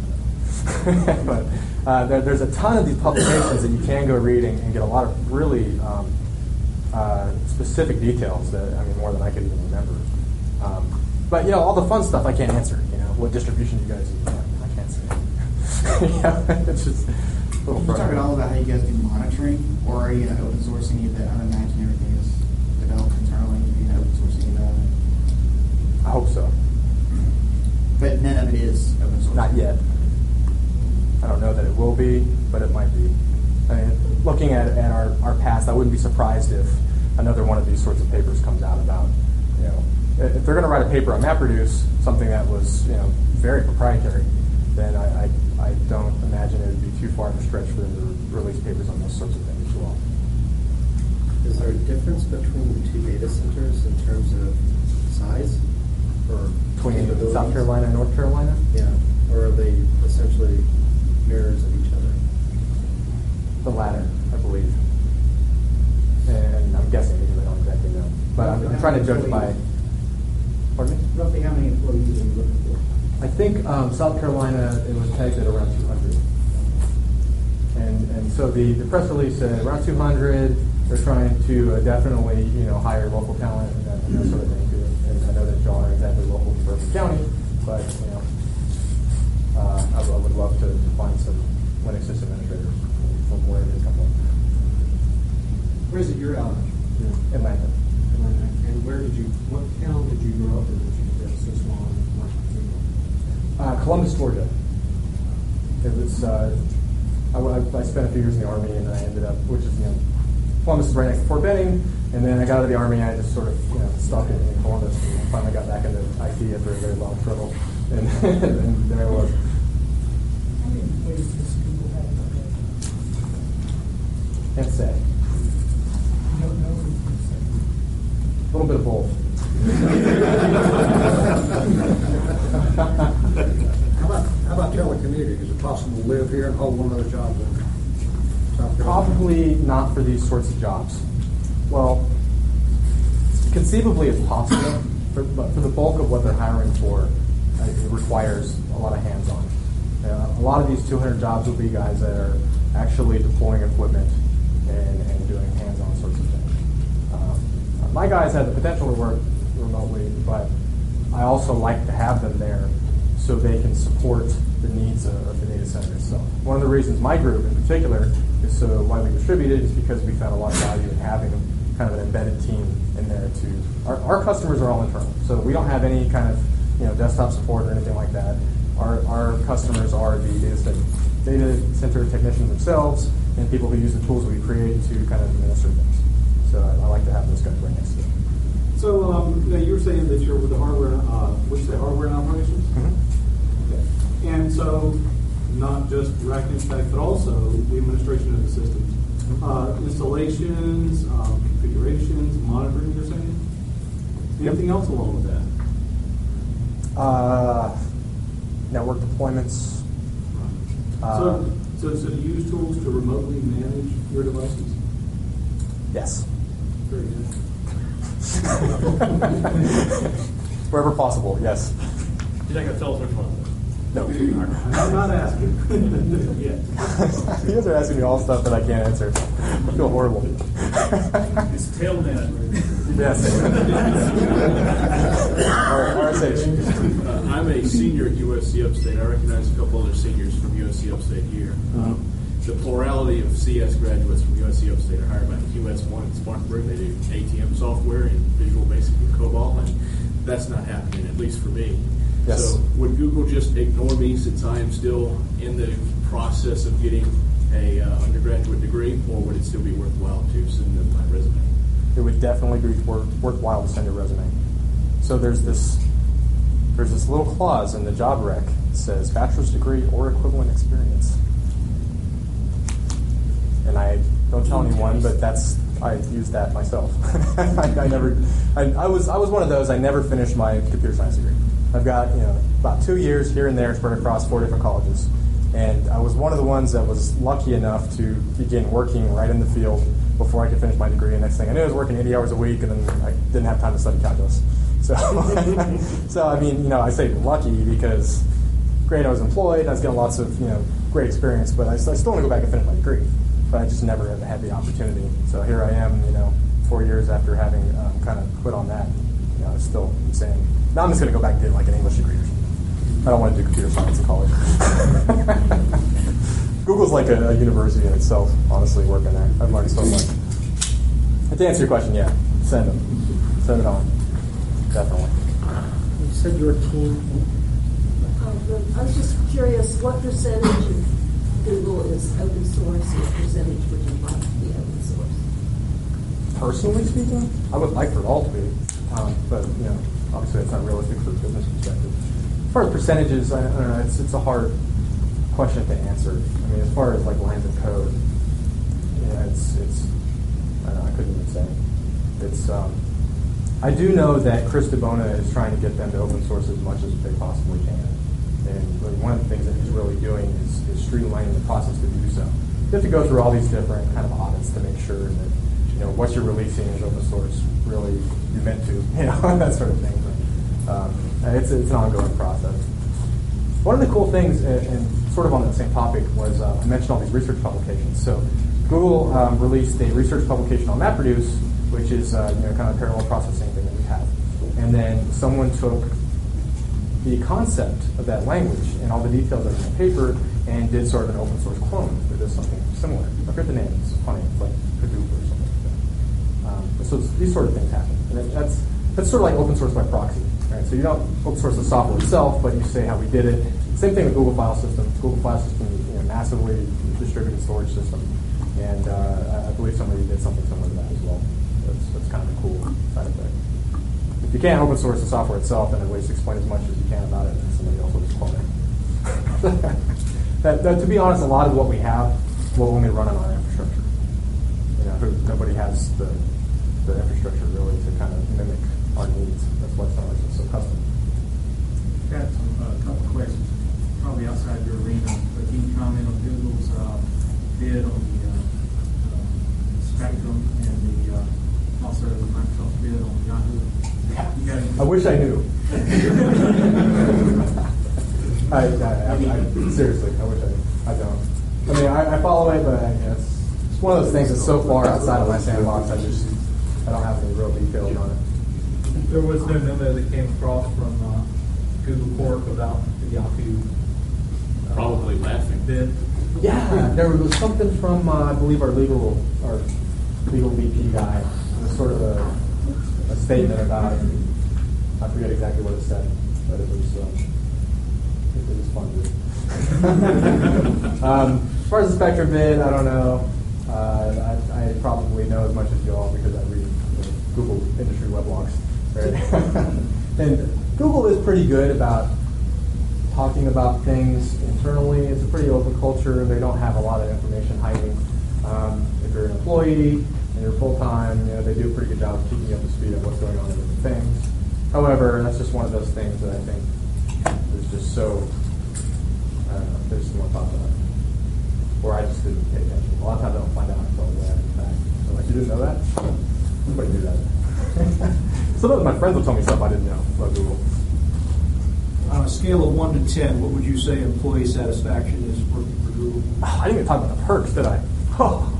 but uh, there, there's a ton of these publications that you can go read and, and get a lot of really um, uh, specific details that, I mean, more than I could even remember. Um, but, you know, all the fun stuff I can't answer. You know, what distribution you guys use. I can't say. yeah, it's just a little Can you talk frustrating. at all about how you guys do monitoring, or are you going to open source any of that? I would imagine everything is developed internally. Are you going to open source any of that? I hope so. But none of it is open source. Not yet. I don't know that it will be, but it might be. I mean, looking at, at our, our past, I wouldn't be surprised if another one of these sorts of papers comes out about, you know, if they're going to write a paper on MapReduce, something that was, you know, very proprietary, then I, I, I don't imagine it would be too far of a stretch for them to release papers on those sorts of things as well. Is there a difference between the two data centers in terms of size? or Between capabilities? South Carolina and North Carolina? Yeah, or are they essentially mirrors of each other? The latter, I believe. And I'm guessing because I don't exactly know. But I'm, I'm trying to judge by. Pardon me? Roughly how many employees are you looking for? I think um, South Carolina, it was pegged at around two hundred. And and so the, the press release said around two hundred. They're trying to uh, definitely, you know, hire local talent and that, and that sort of thing too. And I know that y'all aren't exactly local to Berkeley County, but you know, uh, I, I would love to find some Linux system administrators from where they come from. Where is it you're out of? Atlanta. Atlanta. And where did you, what town did you grow up in that you get so small and like Uh, Columbus, Georgia. It was. Uh, I, I, I spent a few years in the Army, and then I ended up, which is, you know, Columbus is right next to Fort Benning, and then I got out of the Army, and I just sort of, you know, stuck in, in Columbus, and finally got back into I T after a very long struggle, and, and there I was. How many employees does Google have? Can't say. You don't know? A little bit of both. How about, how about telecommuting? Is it possible to live here and hold one of those jobs in South Carolina? Probably not for these sorts of jobs. Well, conceivably it's possible, for, but for the bulk of what they're hiring for, uh, it requires a lot of hands-on. Uh, a lot of these two hundred jobs will be guys that are actually deploying equipment and, and doing hands-on sorts of things. Um, my guys have the potential to work remotely, but I also like to have them there so they can support the needs of, of the data center itself. One of the reasons my group in particular is so widely distributed is because we found a lot of value in having kind of an embedded team in there to, our, our customers are all internal, so we don't have any kind of, you know, desktop support or anything like that. Our, our customers are the data center, data center technicians themselves and people who use the tools we create to kind of administer things. So I, I like to have those guys right next to them. So um, you know, you were saying that you're with the hardware, uh, what's the hardware and operations? Mm-hmm. Okay. And so not just rack and stack, but also the administration of the systems. Uh, installations, um, configurations, monitoring, you're saying? Anything else along with that? Uh, network deployments. Uh, so, so, so do you use tools to remotely manage your devices? Yes. Very good. Wherever possible, yes. You're not going to tell us which one? No. I'm not asking. Yes. You guys are asking me all stuff that I can't answer. I feel horrible. It's Tailnet. Yes. R S H. Uh, I'm a senior at U S C Upstate. I recognize a couple other seniors from U S C Upstate here. Um, the plurality of C S graduates from U S C Upstate are hired by Q S one in Spartanburg. They do A T M software and Visual Basic and COBOL, and that's not happening, at least for me. Yes. So would Google just ignore me since I am still in the process of getting a uh, undergraduate degree, or would it still be worthwhile to send them my resume? It would definitely be worth, worthwhile to send your resume. So there's this there's this little clause in the job rec that says bachelor's degree or equivalent experience. And I don't tell anyone, but that's I used that myself. I, I never I, I was I was one of those. I never finished my computer science degree. I've got, you know, about two years here and there spread across four different colleges. And I was one of the ones that was lucky enough to begin working right in the field before I could finish my degree. And next thing I knew, I was working eighty hours a week, and then I didn't have time to study calculus. So, so I mean, you know, I say lucky because, great, I was employed, I was getting lots of, you know, great experience, but I, I still want to go back and finish my degree. But I just never have had the opportunity. So here I am, you know, four years after having um, kind of quit on that. You know, it's still saying, now I'm just going to go back and get like an English degree or something. I don't want to do computer science in college. Google's like a, a university in itself, honestly, working there. I've learned so much. But to answer your question, yeah, send them. Send it on. Definitely. You said your team. Um, I was just curious, what percentage of Google is open source and what percentage would you like to be open source? Personally speaking, I would like for it all to be. Um, but, you know, obviously that's not realistic for a business perspective. As far as percentages, I, I don't know, it's, it's a hard question to answer. I mean, as far as like lines of code, yeah, it's, it's I don't know, I couldn't even say. It's, um, I do know that Chris DeBona is trying to get them to open source as much as they possibly can. And really one of the things that he's really doing is, is streamlining the process to do so. You have to go through all these different kind of audits to make sure that, you know, what you're releasing is open source, really you're meant to, you know, that sort of thing. But, um, it's, it's an ongoing process. One of the cool things, and, and sort of on that same topic, was uh, I mentioned all these research publications. So Google um, released a research publication on MapReduce, which is uh, you know, kind of a parallel processing thing that we have. And then someone took the concept of that language and all the details of the paper and did sort of an open source clone that does something similar. I forget the name, it's funny, it's like Hadoop or something like that. Um, so it's, these sort of things happen. And that, that's, that's sort of like open source by proxy. Right? So you don't open source the software itself, but you say how we did it. Same thing with Google File System. Google File System is you know, massively distributed storage system. And uh, I believe somebody did something similar to that as well. That's, that's kind of a cool side effect. If you can't open source the software itself, then at least explain as much as you can about it, and somebody else will just clone it. that, that, to be honest, a lot of what we have will only run on our infrastructure. You know, nobody has the, the infrastructure really to kind of mimic our needs. That's why some of it's so custom. Got some, uh, a couple of questions, probably outside your arena, but can you comment on Google's uh, bid on the uh, uh, Spectrum and the uh, also the Microsoft bid on Yahoo? You got any- I wish I knew. I, I, I, I seriously, I wish I knew. I don't. I mean, I, I follow it, but I, it's, it's one of those things that's so far outside of my sandbox. I just I don't have any real details on it. There was no memo that came across from uh, Google Corp about the Yahoo. Uh, Probably laughing. Bid. Yeah, there was something from uh, I believe our legal our legal V P guy. It was sort of a, a statement about it. I forget exactly what it said, but it was um, it was fun. um, as far as the Spectrum bid, I don't know. Uh, I, I probably know as much as you all because I read you know, Google industry weblogs. Right? And Google is pretty good about talking about things internally. It's a pretty open culture. They don't have a lot of information hiding. Um, if you're an employee and you're full-time, you know, they do a pretty good job of keeping you up to speed of what's going on in different things. However, that's just one of those things that I think is just so, I don't know, there's some more thought about it. Or I just didn't pay attention. A lot of times I don't find out until way after the fact. So like, you didn't know that? Everybody knew that. Sometimes my friends will tell me stuff I didn't know about Google. On a scale of one to ten, what would you say employee satisfaction is working for Google? Oh, I didn't even talk about the perks, did I? Oh.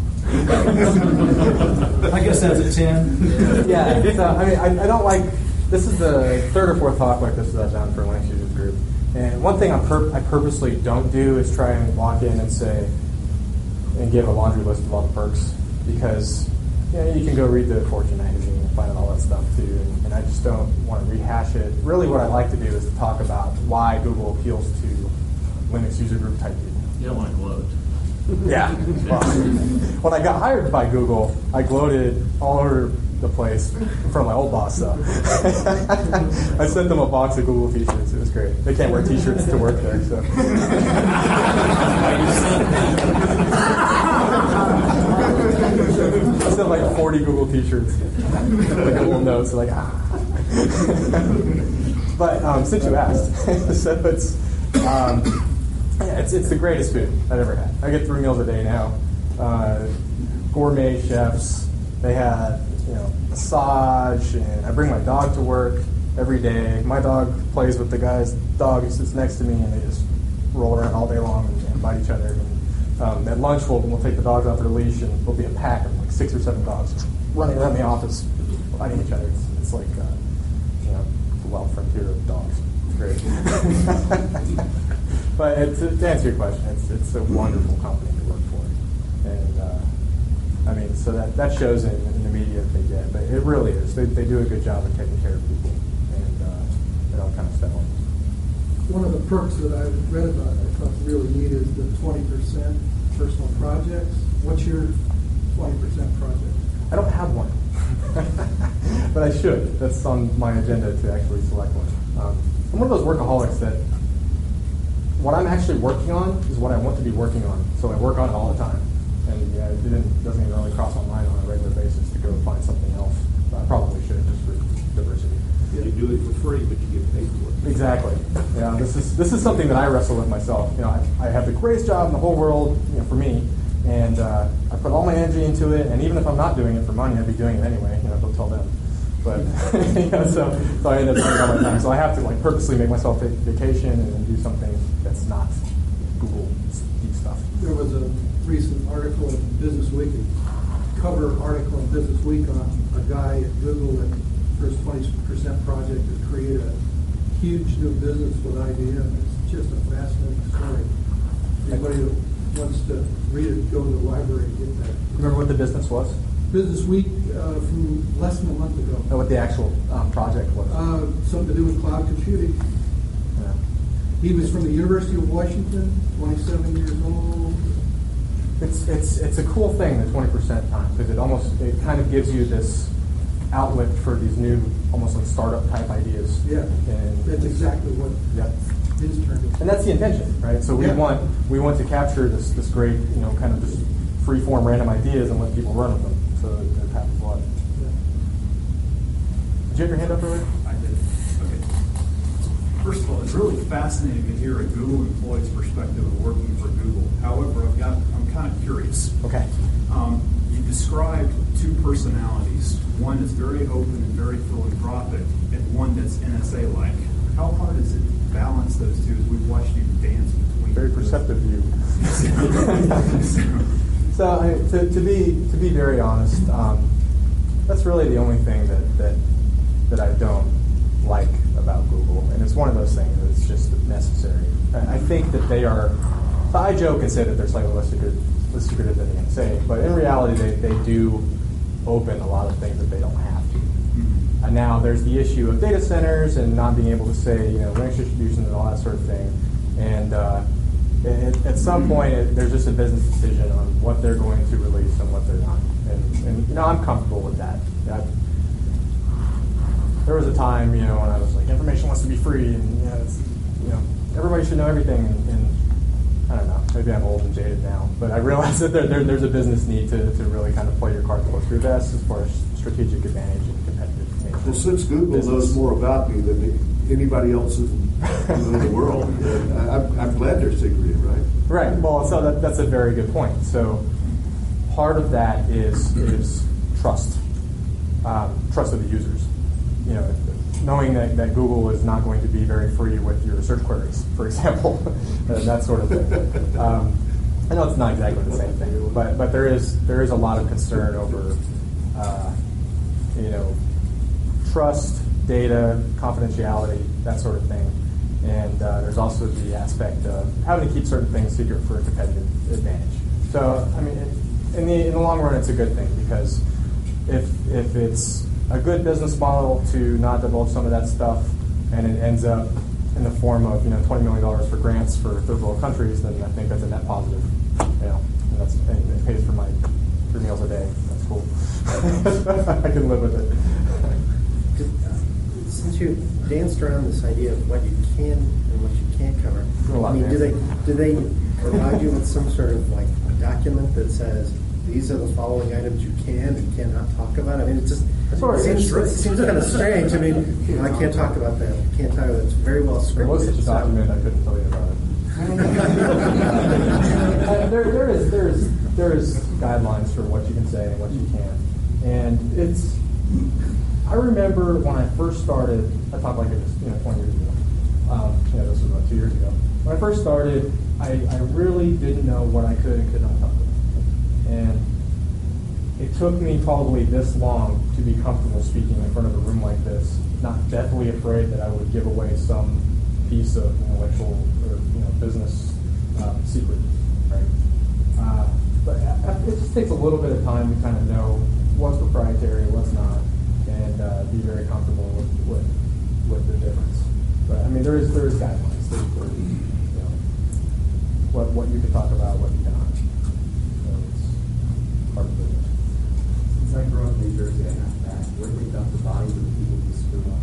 I guess that's a ten. Yeah, so, I mean, I, I don't like, this is the third or fourth talk like this that I've done for Linux Users Group. And one thing I, pur- I purposely don't do is try and walk in and say, and give a laundry list of all the perks, because you know, you can go read the Fortune magazine and find out all that stuff too, and, and I just don't want to rehash it. Really what I like to do is to talk about why Google appeals to Linux User Group type people. You don't want to gloat. Yeah. Well, when I got hired by Google, I gloated all over the place in front of my old boss, though. I sent them a box of Google t-shirts. It was great. They can't wear t-shirts to work there, so. I sent like forty Google t-shirts. Like a little note, so like, ah. But um, since you asked, so it's, um, yeah, it's, it's the greatest food I've ever had. I get three meals a day now. Uh, gourmet chefs. They had, you know, massage, and I bring my dog to work every day. My dog plays with the guy's dog who sits next to me, and they just roll around all day long and, and bite each other. And, um, at lunch, we'll, we'll take the dogs off their leash, and there'll be a pack of like six or seven dogs just running around the office, fighting each other. It's, it's like, uh, you know, the wild frontier of dogs. It's great. But it's, to answer your question, it's, it's a wonderful company to work for. And, uh, I mean, so that, that shows in, in the media that they get, but it really is. They, they do a good job of taking care of people, and uh, they don't kind of step on them. One of the perks that I read about, I thought really neat, is the twenty percent personal projects. What's your twenty percent project? I don't have one, but I should. That's on my agenda to actually select one. Um, I'm one of those workaholics that what I'm actually working on is what I want to be working on, so I work on it all the time. And yeah, it didn't, doesn't even really cross my mind on a regular basis to go find something else. But I probably should, just for do it for free, but you get paid for it. Exactly. Yeah, this is this is something that I wrestle with myself. You know, I, I have the greatest job in the whole world, you know, for me, and uh, I put all my energy into it. And even if I'm not doing it for money, I'd be doing it anyway. You know, don't tell them. But you know, so so I end up spending all my time. So I have to like purposely make myself take vacation and do something that's not Google deep stuff. There was a recent article in Business Week, a cover article in Business Week on a guy at Google that for his twenty percent project has created a huge new business with I B M. It's just a fascinating story. Anybody that wants to read it, go to the library and get that. Remember what the business was? Business Week uh, from less than a month ago. Or what the actual um, project was? Uh, something to do with cloud computing. Yeah. He was from the University of Washington, twenty-seven years old. It's it's it's a cool thing, the twenty percent time, because it almost it kind of gives you this outlet for these new, almost like startup type ideas. Yeah, and that's exactly what yeah. his turn is. And that's the intention, right? So we Yeah. want we want to capture this this great, you know, kind of just free form random ideas and let people run with them. So they're path of blood. Yeah. Did you have your hand up earlier? I did. Okay. First of all, it's really fascinating to hear a Google employee's perspective of working for Google. However, I've got I'm kind of curious. Okay. Um, you described two personalities. One that's very open and very philanthropic, and one that's N S A-like. How hard is it to balance those two as we've watched you dance between? Very perceptive view. So I, to, to be to be very honest, um, that's really the only thing that, that that I don't like about Google, and it's one of those things that's just necessary. I, I think that they are. So I joke and say that they're slightly less secretive, less secretive than the N S A, but in reality, they, they do open a lot of things that they don't have to. Mm-hmm. And now there's the issue of data centers and not being able to say, you know, Linux distributions and all that sort of thing, and. Uh, At, at some point, it, there's just a business decision on what they're going to release and what they're not. And, and you know, I'm comfortable with that. that. There was a time, you know, when I was like, information wants to be free, and you know, it's, you know, everybody should know everything. And, and I don't know, maybe I'm old and jaded now, but I realize that there, there, there's a business need to, to really kind of play your cards close to your vest as far as strategic advantage and competitive advantage. Well, since Google business. knows more about me than anybody else in, in the world, uh, I'm, I'm glad they're secretive, right? Right. Well, so that, that's a very good point. So part of that is is trust, um, trust of the users. You know, knowing that, that Google is not going to be very free with your search queries, for example, that sort of thing. Um, I know it's not exactly the same thing, but but there is there is a lot of concern over, uh, you know, trust, data, confidentiality, that sort of thing. And uh, there's also the aspect of having to keep certain things secret for a competitive advantage. So, I mean, it, in the in the long run, it's a good thing, because if if it's a good business model to not divulge some of that stuff, and it ends up in the form of, you know, twenty million dollars for grants for third world countries, then I think that's a net positive. You know, and that's and it pays for my three meals a day. That's cool. I can live with it. Since you danced around this idea of what you can and what you can't cover, I mean, do they do they provide you with some sort of like document that says these are the following items you can and cannot talk about? I mean, it just it seems, it seems kind of strange. I mean, you know, I can't talk about that. I can't talk about it. It's very well scripted. There was such a document, I couldn't tell you about it. uh, there, there is there is there is guidelines for what you can say and what you can't, and it's. I remember when I first started, I talked like it was, you know, twenty years ago. Um, yeah, this was about two years ago. When I first started, I, I really didn't know what I could and could not talk about. And it took me probably this long to be comfortable speaking in front of a room like this, not deathly afraid that I would give away some piece of intellectual or, you know, business um, secret, right? Uh, but it just takes a little bit of time to kind of know what's proprietary, what's not, and uh, be very comfortable with, with with the difference. But I mean, there is there is guidelines. There's, there's, you know, what what you can talk about, what you cannot. So it's part of the business. Since I grew up in New Jersey, I have to ask, where do they dump the bodies of the people who screw up?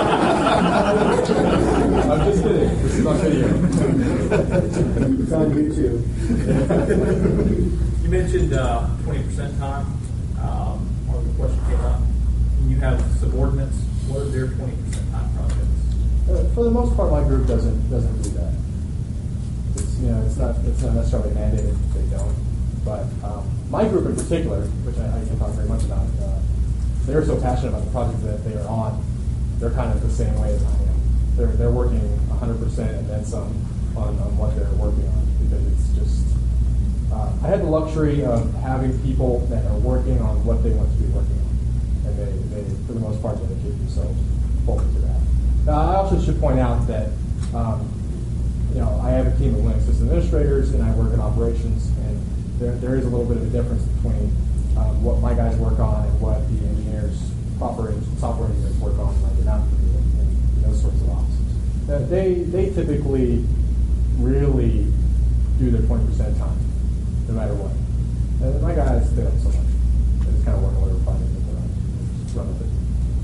I'm just kidding. This is on video. It's on YouTube. too. You mentioned uh, twenty percent time, um, or the question came up. When you have subordinates, what are their twenty percent time projects? Uh, for the most part, my group doesn't doesn't do that. It's, you know, it's not it's not necessarily mandated if they don't. But um, my group in particular, which I, I can talk very much about, uh, they're so passionate about the project that they are on. They're kind of the same way as I am. They're they're working one hundred percent and then some on, on what they're working on, because it's just. Uh, I had the luxury of having people that are working on what they want to be working on, and they, they for the most part, dedicate themselves fully to that. Now, I also should point out that um, you know I have a team of Linux system administrators, and I work in operations, and there, there is a little bit of a difference between um, what my guys work on and what the engineers, software, software engineers work on, like in Mountain View and, and those sorts of offices. Uh, they they typically really do their twenty percent time, no matter what. And my guys, they don't so much. They just kind of work on whatever project that they're on. Just run with it.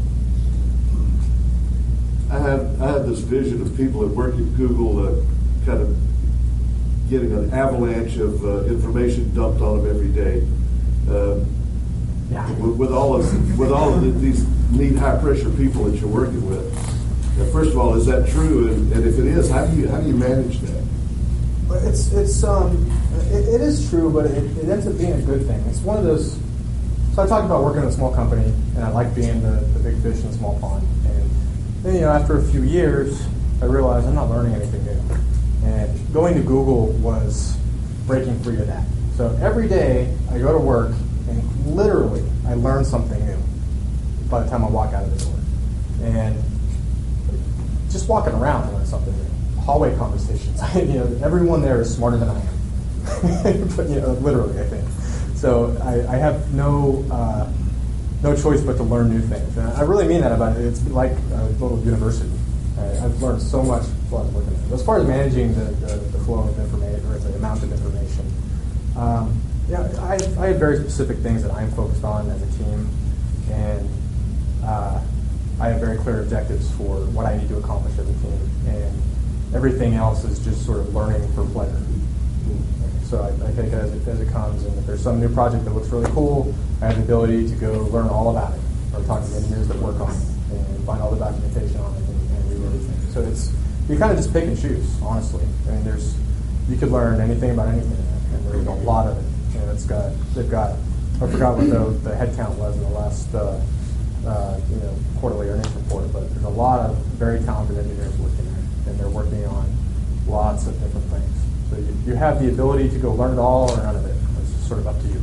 I have I have this vision of people that work at Google uh, kind of getting an avalanche of uh, information dumped on them every day. Uh, yeah. with, with all of with all of the, these neat high pressure people that you're working with. Now, first of all, is that true? And, and if it is, how do you how do you manage that? It's it's um it, it is true, but it, it ends up being a good thing. It's one of those. So I talked about working in a small company, and I like being the, the big fish in a small pond. And then, you know, after a few years, I realized I'm not learning anything new. And going to Google was breaking free of that. So every day I go to work, and literally I learn something new by the time I walk out of the door. And just walking around, I learn something new. Hallway conversations. you know, everyone there is smarter than I am. but, you know, literally, I think. So I, I have no uh, no choice but to learn new things. And I really mean that about it. It's like a little university. I, I've learned so much while I was working there. As far as managing the, the, the flow of information, or the amount of information, um, yeah, I, I have very specific things that I'm focused on as a team, and uh, I have very clear objectives for what I need to accomplish as a team, and everything else is just sort of learning for pleasure. So I, I take it as, it as it comes, and if there's some new project that looks really cool, I have the ability to go learn all about it, or talk to the engineers that work on it, and find all the documentation on it, and, and read everything. So it's, you kind of just pick and choose, honestly. I mean, there's, you could learn anything about anything, and there's a lot of it. And it's got, they've got, I forgot what the, the head count was in the last, uh, uh, you know, quarterly earnings report, but there's a lot of very talented engineers working there, and they're working on lots of different things. So you, you have the ability to go learn it all or none of it. It's sort of up to you.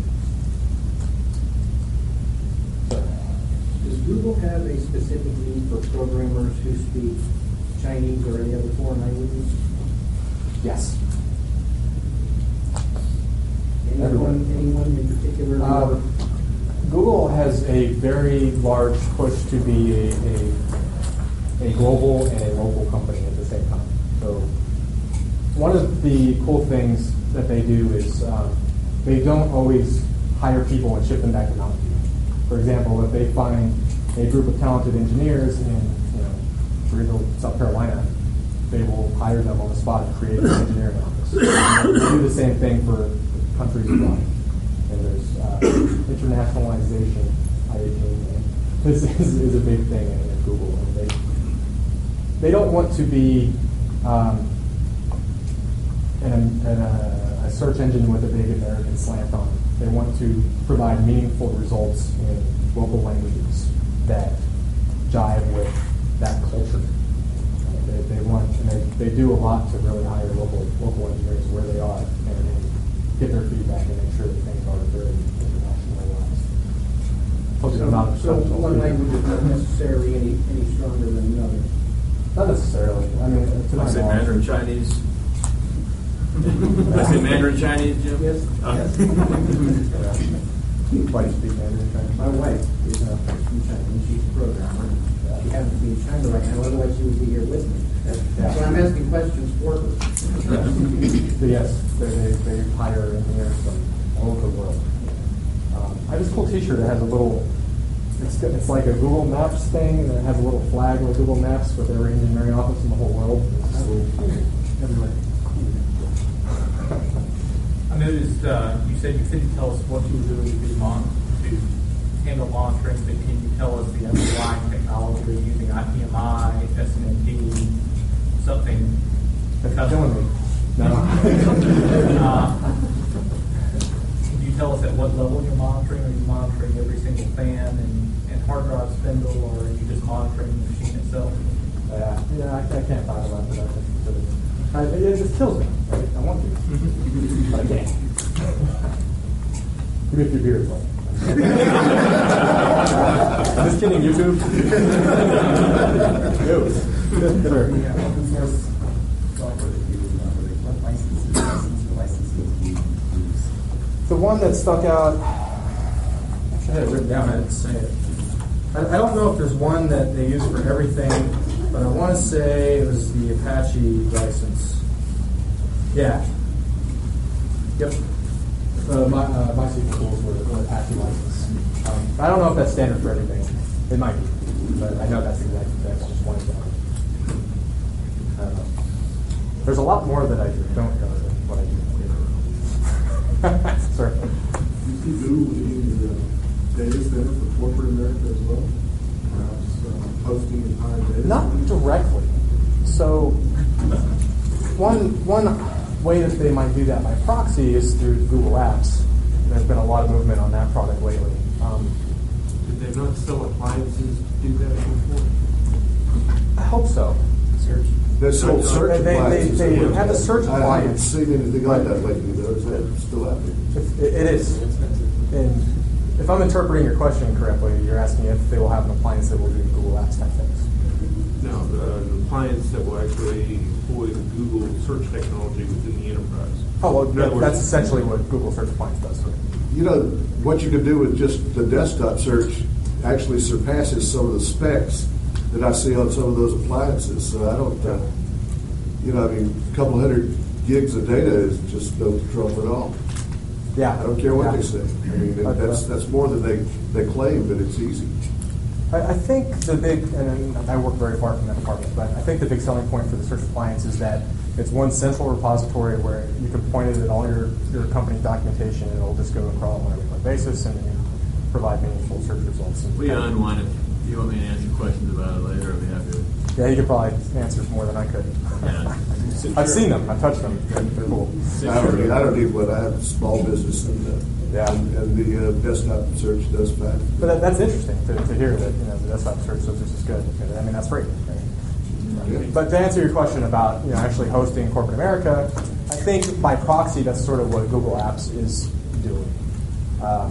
Does Google have a specific need for programmers who speak Chinese or any other foreign languages? Yes. Anyone, anyone in particular? Uh, Google has a very large push to be a, a, a global and a local company at the same time. So one of the cool things that they do is um, they don't always hire people and ship them back to Mountain View. For example, if they find a group of talented engineers in you know, Greenville, South Carolina, they will hire them on the spot and create an engineering office. And they do the same thing for countries abroad. And there's uh, internationalization, I mean, this is, is a big thing in, in Google. And they, they don't want to be um, in, a, in a, a search engine with a big American slant on it. They want to provide meaningful results in local languages that jive with that culture. They, they want, and they, they do a lot to really hire local local engineers where they are and, and get their feedback and make sure that things are very internationalized. So, so one language is not necessarily any, any stronger than another? Not necessarily. I mean, to my I say knowledge. Mandarin Chinese. I say Mandarin Chinese, Jim? Yes. Uh, Why do you speak Mandarin Chinese? My wife is uh, from China, and she's a programmer. Uh, she happens to be in China right now, otherwise she would be here with me. Yeah. So I'm asking questions for her. So yes, they, they, they hire engineers from all over the world. Um, I have this cool T-shirt that has a little, it's, it's like a Google Maps thing, and it has a little flag with Google Maps with every engineering office in the whole world. It's just everywhere. I noticed uh, you said you couldn't tell us what you were doing to, be mon- to handle monitoring, but can you tell us the underlying technology they're using, I P M I, S N M P, something? That's killing me. No. uh, can you tell us at what level you're monitoring? Are you monitoring every single fan and, and hard drive spindle, or are you just monitoring the machine itself? Yeah, yeah, I, I can't talk about that. I, it, it just kills me. Right? I want to, but I can't. Give me a few beers, though. I'm just kidding, YouTube. Yo. Sure. Yeah, open source software that you use, what licenses, licenses, licenses do you use? The one that stuck out, I had it written down, I didn't say it. I, I don't know if there's one that they use for everything, but I want to say it was the Apache license. Yeah. Yep. Uh, my, uh, MySQL tools were the Apache license. Um, I don't know if that's standard for everything. It might be, but I know that's exactly that's just one example. I don't know. There's a lot more that I don't know than what I do. Sorry. You see Google using the data center for corporate America as well? Perhaps uh, hosting entire data Not centers? directly. So one one way that they might do that by proxy is through Google Apps. There's been a lot of movement on that product lately. Um, Did they not sell appliances to do that before? I hope so. Search. They sold search They, they, appliances. they, they have a search I haven't appliance. seen anything like that lately, though. Is that still out there? It, it is. And if I'm interpreting your question correctly, you're asking if they will have an appliance that will do Google Apps type things. No, uh, an appliance that will actually employ the Google search technology within the enterprise. Oh, well, In other that, words- that's essentially what Google Search Appliance does. You know, what you can do with just the desktop search actually surpasses some of the specs that I see on some of those appliances. So I don't, uh, you know, I mean, a couple hundred gigs of data is just no trouble at all. Yeah. I don't care what Yeah. they say. I mean, Uh, that's that's more than they, they claim, but it's easy. I, I think the big, and I work very far from that department, but I think the big selling point for the search appliance is that it's one central repository where you can point it at all your, your company documentation, and it'll just go and crawl on a regular basis and, and provide meaningful search results. And Leon, why don't you want me to answer questions about it later? I'd be happy to. Yeah, you could probably answer more than I could. Yeah. I've seen them. I've touched them. They're, they're cool. I don't, need, I don't need one. I have a small business, and, uh, Yeah. and, and the uh, desktop search does fine. But that, that's interesting to, to hear that, you know, the desktop search does just as good. I mean, that's great. Right? Yeah. But to answer your question about, you know, actually hosting corporate America, I think by proxy that's sort of what Google Apps is doing. Um,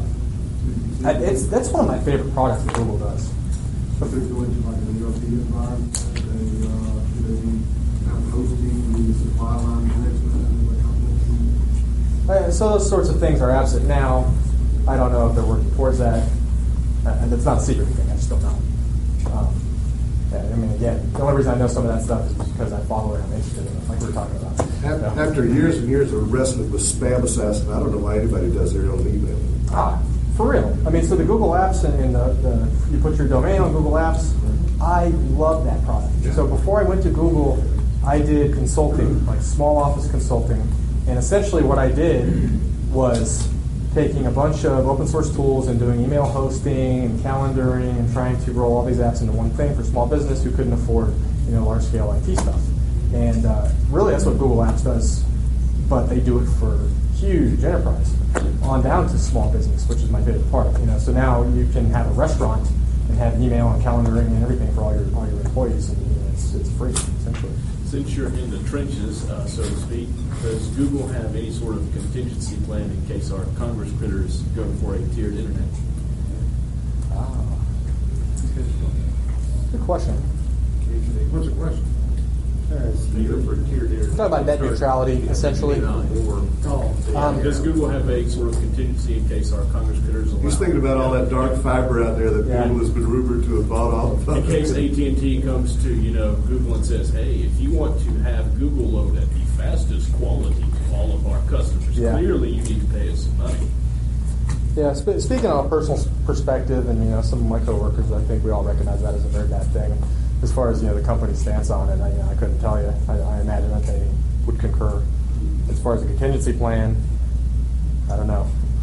I- it's that's one of my favorite products that Google does. If they're going to like an E R P environment, they, uh, do they have hosting, the supply line management, like companies? Uh, so those sorts of things are absent now. I don't know if they're working towards that, uh, and it's not a secret thing. I just don't know. Um, yeah, I mean, again, the only reason I know some of that stuff is because I follow it. I'm interested in it, like we were talking about. After, after years and years of wrestling with spam assassin, I don't know why anybody does their own email. Ah, for real. I mean, so the Google Apps and, and the, the you put your domain on Google Apps. I love that product. Yeah. So before I went to Google, I did consulting, like small office consulting, and essentially what I did was taking a bunch of open source tools and doing email hosting and calendaring and trying to roll all these apps into one thing for small business who couldn't afford, you know, large scale I T stuff. And uh, really, that's what Google Apps does, but they do it for huge enterprise, on down to small business, which is my favorite part. You know, so now you can have a restaurant and have email and calendaring and everything for all your all your employees, and you know, it's it's free essentially. Since you're in the trenches, uh, so to speak, does Google have any sort of contingency plan in case our Congress critters go for a tiered internet? Ah, good question. What's the question? Either for tiered internet. Talk about net neutrality, essentially. Or, Um, does Google have a sort of contingency in case our Congress critters allow? He's thinking about all that dark fiber out there that Yeah. Google has been rumored to have bought off. In case A T and T comes to, you know, Google and says, hey, if you want to have Google load at the fastest quality to all of our customers, Yeah. clearly you need to pay us some money. Yeah, sp- speaking on a personal s- perspective, and you know, some of my coworkers, I think we all recognize that as a very bad thing. As far as you know, the company's stance on it, I, you know, I couldn't tell you. I, I imagine that they would concur. As far as the contingency plan,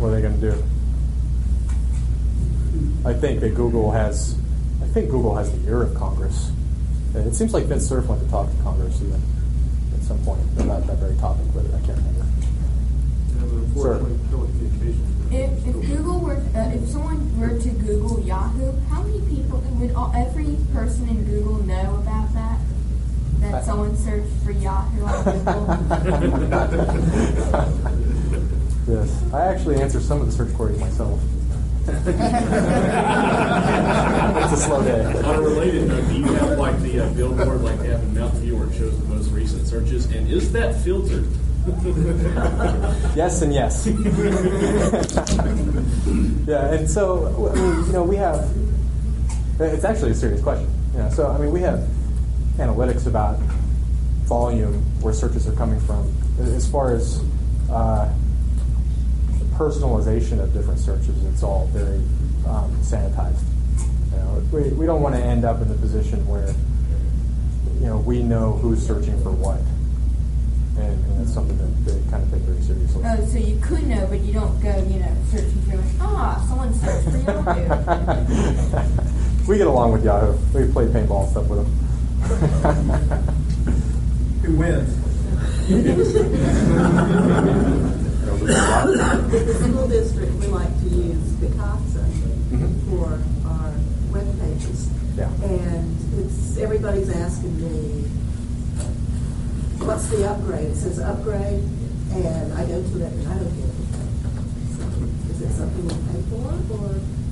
What are they going to do? I think that Google has, I think Google has the ear of Congress. And it seems like Vince Cerf went to talk to Congress even at some point about that very topic, but I can't remember. Sir. If, if Google were, uh, if someone were to Google Yahoo, how many people would all, every person in Google know about that? That someone searched for Yahoo on Google. Yes, I actually answer some of the search queries myself. It's a slow day. On a related note, do you have like the uh, billboard like they have in Mountain View where it shows the most recent searches? And is that filtered? Yes and yes. Yeah, and so I mean, you know, we have. It's actually a serious question. Yeah, so I mean, we have analytics about volume where searches are coming from, as far as uh, the personalization of different searches. It's all very um, sanitized. You know, we we don't want to end up in the position where you know we know who's searching for what. And, and that's something that they kind of take very seriously. Oh, so you could know, but you don't go, you know, searching for like, ah, someone searched for Yahoo. We get along with Yahoo. We play paintball and stuff with them. Who wins? The school district, we like to use Picasa mm-hmm. for our web pages. Yeah. And it's everybody's asking me, what's the upgrade? It says upgrade, and I go to it and I don't get it. So, is it something we pay for, or?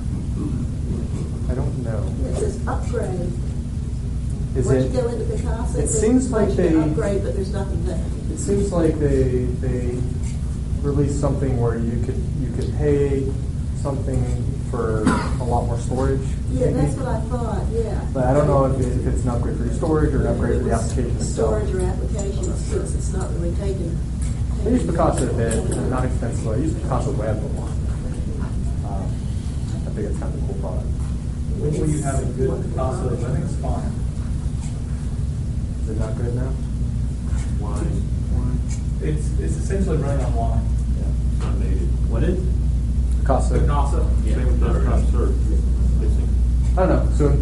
I don't know. It says upgrade. Is Once it? you go into Picasa, It seems like they upgrade, but there's nothing there. It seems like they they released something where you could you could pay something for a lot more storage. Yeah, maybe. that's what I thought. Yeah. But I don't know if, it, if it's an upgrade for your storage or an upgrade for the application itself. Storage or applications, since it's not really taken. I use Picasa a bit, and not expensively. I use Picasa Web a lot. Um, I think it's kind of a cool product. When will you have a good Picasa Linux spine? Is it not good now? Why? It's it's essentially running online. Yeah. Not native. What is? Picasa. Picasa. Yeah. Same with Picasa search. I don't know. Soon.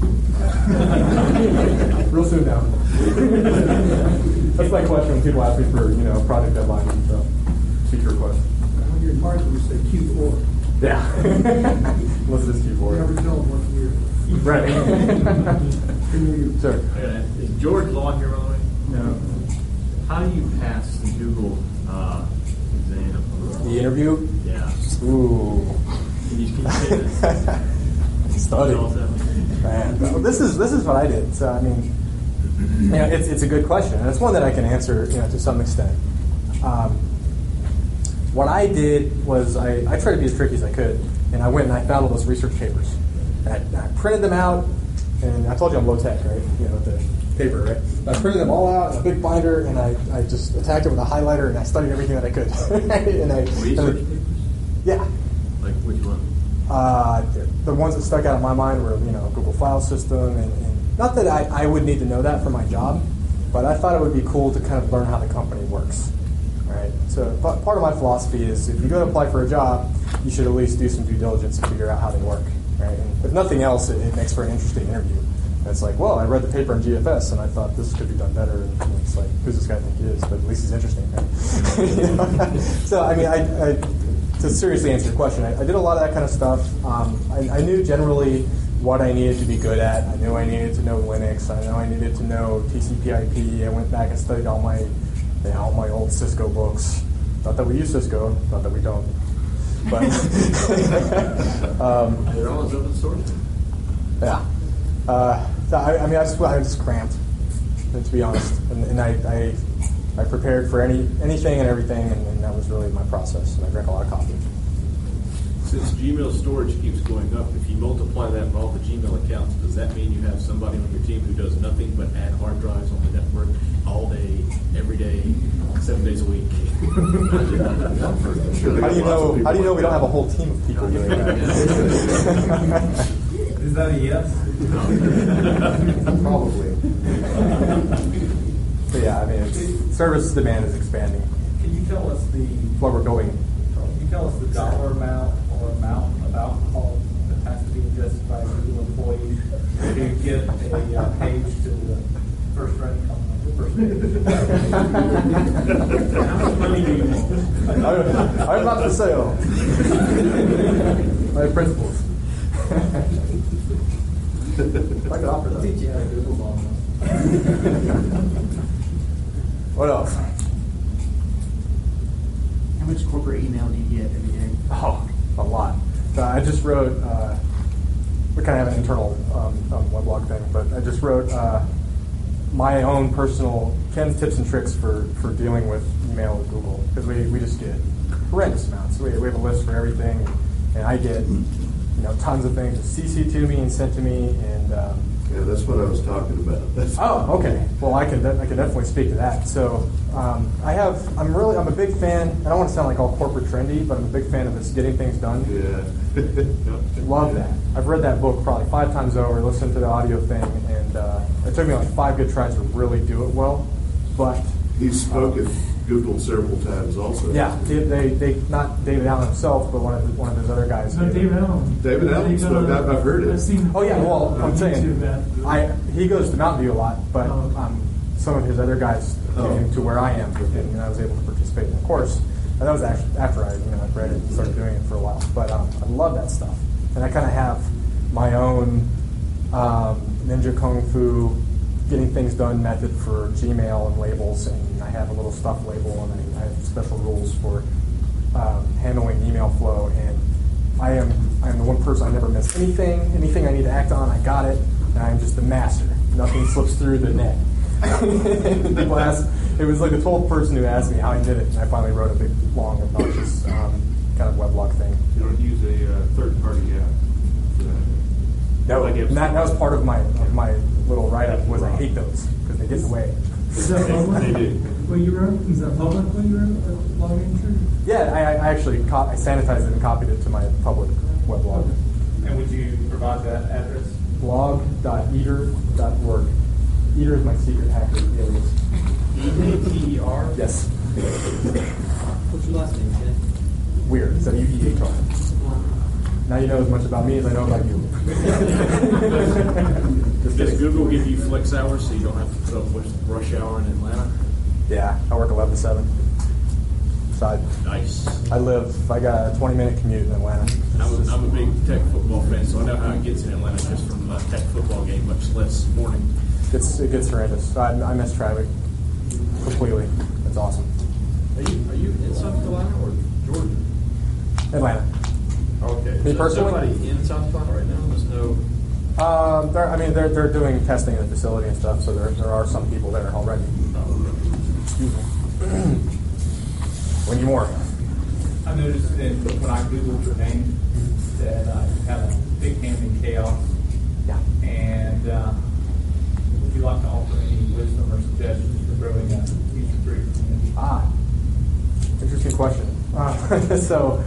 Real soon now. That's my question when people ask me for, you know, project deadline and stuff. Feature request. When you're in marketing, you say Q four. Yeah. Unless it is Q four. You never tell them what year. Right. Sure. Is George Law here, by the way? No. How do you pass the Google uh, exam? The interview? Yeah. Ooh. Can you, can you say this? Study. Man, this is this is what I did. So I mean, you know, it's it's a good question, and it's one that I can answer, you know, to some extent. Um, what I did was I, I tried to be as tricky as I could, and I went and I found all those research papers, and I, I printed them out, and I told you I'm low tech, right? You know, with the paper, right? I printed them all out in a big binder, and I, I just attacked it with a highlighter, and I studied everything that I could. and I, research and I, papers? Yeah. Like which one? Uh, the ones that stuck out in my mind were, you know, Google File System, and, and not that I, I would need to know that for my job, but I thought it would be cool to kind of learn how the company works, right? So p- part of my philosophy is if you go to apply for a job, you should at least do some due diligence and figure out how they work, right? And if nothing else, it, it makes for an interesting interview. And it's like, well, I read the paper in G F S, and I thought this could be done better, and it's like, who's this guy think he is? But at least he's interesting, right? You know? So, I mean, I... I to seriously answer your question, I, I did a lot of that kind of stuff. Um, I, I knew generally what I needed to be good at. I knew I needed to know Linux. I know I needed to know T C P I P. I went back and studied all my, you know, all my old Cisco books. Not that we use Cisco, not that we don't. But um, they're always open source. Yeah. Uh, so I, I mean, I just I just cramped, to be honest, and, and I. I I prepared for any anything and everything, and, and that was really my process. And I drank a lot of coffee. Since Gmail storage keeps going up, if you multiply that by all the Gmail accounts, does that mean you have somebody on your team who does nothing but add hard drives on the network all day, every day, seven days a week? How do you know? How do you know we don't have a whole team of people doing that? Is that a yes? Probably. But yeah, I mean, it's, service demand is expanding. Can you tell us the where we're going? Can you tell us the dollar amount or amount of alcohol that has to be ingested by a Google employee to get a uh, page to the first rate company? First How much money do you want? I'm not for sale. I have principles. I could offer that. Teach you how to Google bomb. What else? How much corporate email do you get every day? Oh, a lot. Uh, I just wrote, uh, we kind of have an internal um, um, weblog thing, but I just wrote uh, my own personal Ken's tips and tricks for, for dealing with email with Google, because we, we just get horrendous amounts. We, we have a list for everything, and I get you know tons of things C C to me and sent to me, and um, yeah, that's what I was talking about. That's oh, okay. Well, I can de- I can definitely speak to that. So um, I have I'm really I'm a big fan. I don't want to sound like all corporate trendy, but I'm a big fan of this getting things done. Yeah, love that. I've read that book probably five times over, listened to the audio thing, and uh, it took me like five good tries to really do it well. But he's spoken um, Google several times also. Yeah, they, they, they not David Allen himself, but one of the, one of those other guys. No, David Allen. David Allen spoke. I've, I've heard it. I've seen. Oh yeah, well I'm saying that. I he goes to Mountain View a lot, but Oh. um, some of his other guys Oh. came to where I am, and, and I was able to participate in the course. And that was actually after I you know I read it and started doing it for a while. But um, I love that stuff, and I kind of have my own um, Ninja Kung Fu getting things done method for Gmail and labels, and I have a little stuff label, and I, I have special rules for um, handling email flow. And I am I am the one person I never miss anything. Anything I need to act on, I got it, and I'm just the master. Nothing slips through the net. People ask. It was like the twelfth person who asked me how I did it, and I finally wrote a big, long, obnoxious um, kind of weblog thing. You don't use a uh, third-party app for that? No, Like and that, that was part of my of my little write-up was I hate those because they get in the way. Is that public? They do. What you wrote? Is that public what you wrote? Uh, login through? Yeah, I, I actually co- I sanitized it and copied it to my public weblog. And would you provide that address? blog dot eater dot org. Eater is my secret hacker alias. E T E R? Yes. What's your last name, Ken? Weird. It's W E H R. Now you know as much about me as I know about you. Does Google give you flex hours so you don't have to put up with rush hour in Atlanta? Yeah, I work eleven to seven. So I, Nice. I live, I got a twenty minute commute in Atlanta. I'm a, I'm a big Tech football fan, so I know how it gets in Atlanta just from a Tech football game, much less morning. It's, it gets horrendous. I, I miss traffic completely. It's awesome. Are you are you in South Carolina or Georgia? Atlanta. Okay. Me So personally? Somebody in South Carolina right now? There's no. Um, they're, I mean, they're, they're doing testing at the facility and stuff, so there, there are some people there already. Excuse me. When you more. I noticed that when I Googled your name that uh, you have a big hand in chaos. Yeah. And uh, would you like to offer any wisdom or suggestions for growing a future-proof community? Ah, interesting question. Uh, so,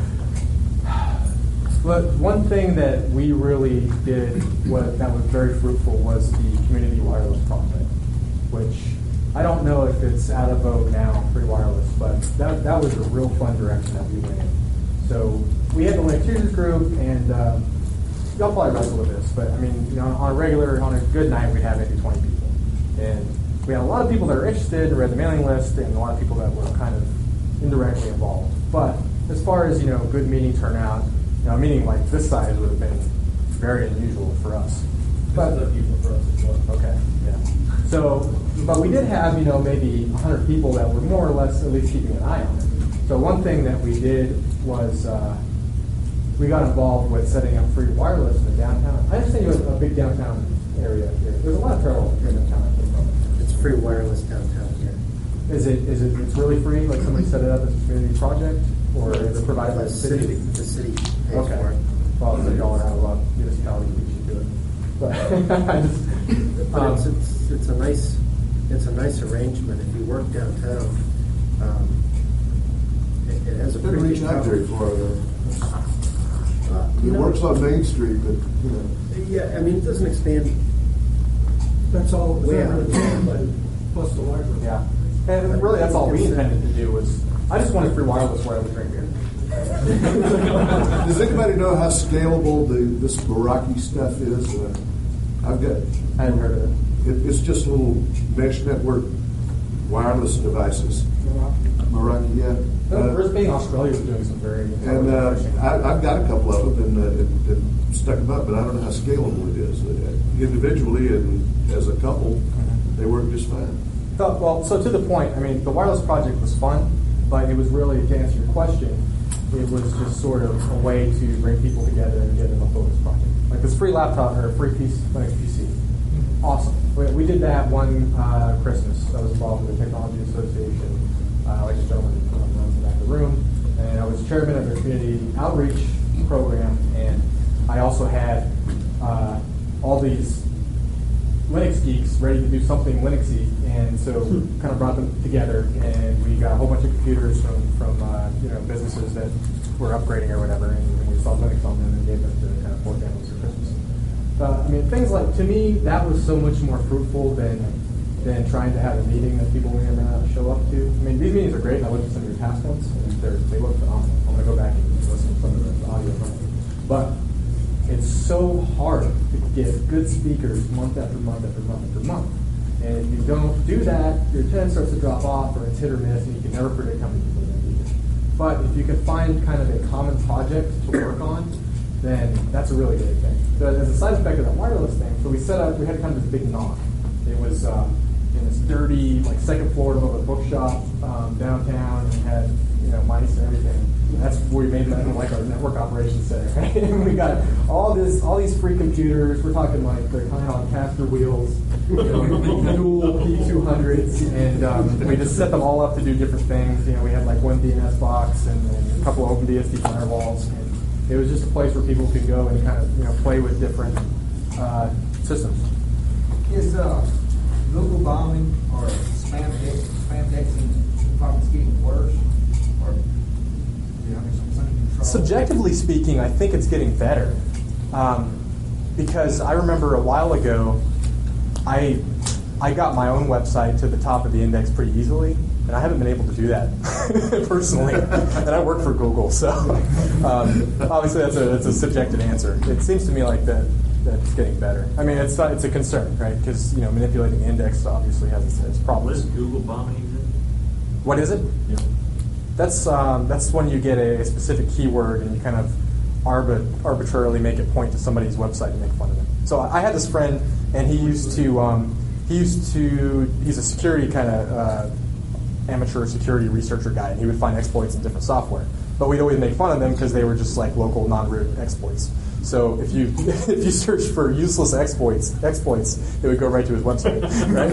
but one thing that we really did what, that was very fruitful was the community wireless project, which I don't know if it's out of vogue now, free wireless, but that, that was a real fun direction that we went in. So we had the Linux users group, and uh, y'all probably wrestle with this, but I mean, you know, on a regular, on a good night, we'd have maybe twenty people. And we had a lot of people that are interested and read the mailing list, and a lot of people that were kind of indirectly involved. But as far as, you know, good meeting turnout, you know, a meeting like this size would have been very unusual for us. But This is unusual for us as well. okay, yeah. So, but we did have, you know, maybe one hundred people that were more or less at least keeping an eye on it. So one thing that we did was uh, we got involved with setting up free wireless in the downtown. I understand you have a big downtown area here. There's a lot of trouble here in downtown. It's free wireless downtown here. Is it, is it, it's really free, like somebody set it up as a community project, or is it provided by the city? The city pays Okay. for it. Well, it's a dollar out of a lot of municipalities that should do it. But I just, But um, it's, it's, it's a nice, it's a nice arrangement. If you work downtown, um, it, it has a Didn't pretty reach good out very coverage. far though. Uh, you It know, works on Main Street, but you know. Yeah, I mean, it doesn't expand. That's all, Way out of the plus the library. yeah. And really, that's all we intended to do was, I just wanted free wireless where I would drink beer. Does anybody know how scalable the this Meraki stuff is? Uh, I've got. I haven't heard of it. it. It's just little mesh network wireless devices. Meraki, yeah. No, Brisbane, Australia is doing some very. And uh, I, I've got a couple of them and, uh, and, and stuck them up, but I don't know how scalable it is. Uh, individually and as a couple, mm-hmm. they work just fine. So, well, so to the point, I mean, the wireless project was fun, but it was really, to answer your question, it was just sort of a way to bring people together and get them a focus project. Like this free laptop or a free piece Linux P C. Awesome. We, we did that one uh, Christmas. I was involved with the Technology Association, uh, like the gentleman who runs in the back of the room. And I was chairman of their community outreach program, and I also had uh, all these Linux geeks ready to do something Linuxy, and so kind of brought them together, and we got a whole bunch of computers from from uh, you know businesses that were upgrading or whatever, and, and we installed Linux on them and gave them to kind of poor families for Christmas. Uh, I mean, things like, to me, that was so much more fruitful than than trying to have a meeting that people may or may not show up to. I mean, these meetings are great, and I looked at some of your past ones, and they're, they look phenomenal. I'm going to go back and listen to some of the audio from them. But it's so hard to get good speakers month after month after month after month. And if you don't do that, your attendance starts to drop off, or it's hit or miss, and you can never predict how many people are going to be here. But if you can find kind of a common project to work on, then that's a really great thing. So as a side effect of that wireless thing, so we set up, we had kind of this big knock. It was um, in this dirty, like second floor of a bookshop um, downtown, and had you know mice and everything. And that's where we made that like our network operations center. Right? And we got all this, all these free computers. We're talking like they're kind of on caster wheels, you know, dual P two hundreds, and um, we just set them all up to do different things. You know, we had like one D N S box and, and a couple of OpenBSD firewalls. And it was just a place where people could go and kind of you know play with different uh, systems. Is uh, Google bombing or spam text, spam texting problems getting worse? Or you know, it's under control? Subjectively speaking, I think it's getting better. Um, because I remember a while ago, I I got my own website to the top of the index pretty easily, and I haven't been able to do that personally. And I work for Google, so um, obviously that's a that's a subjective answer. It seems to me like that that's getting better. I mean, it's not, it's a concern, right? Because you know, manipulating the index obviously has its, its problems. What is Google bombing exactly? What is it? Yeah. That's um, that's when you get a, a specific keyword and you kind of arbit, arbitrarily make it point to somebody's website and make fun of them. So I had this friend, and he used to um, he used to he's a security kind of uh, amateur security researcher guy, and he would find exploits in different software. But we'd always make fun of them because they were just like local non-root exploits. So if you if you search for useless exploits, exploits, it would go right to his website, right?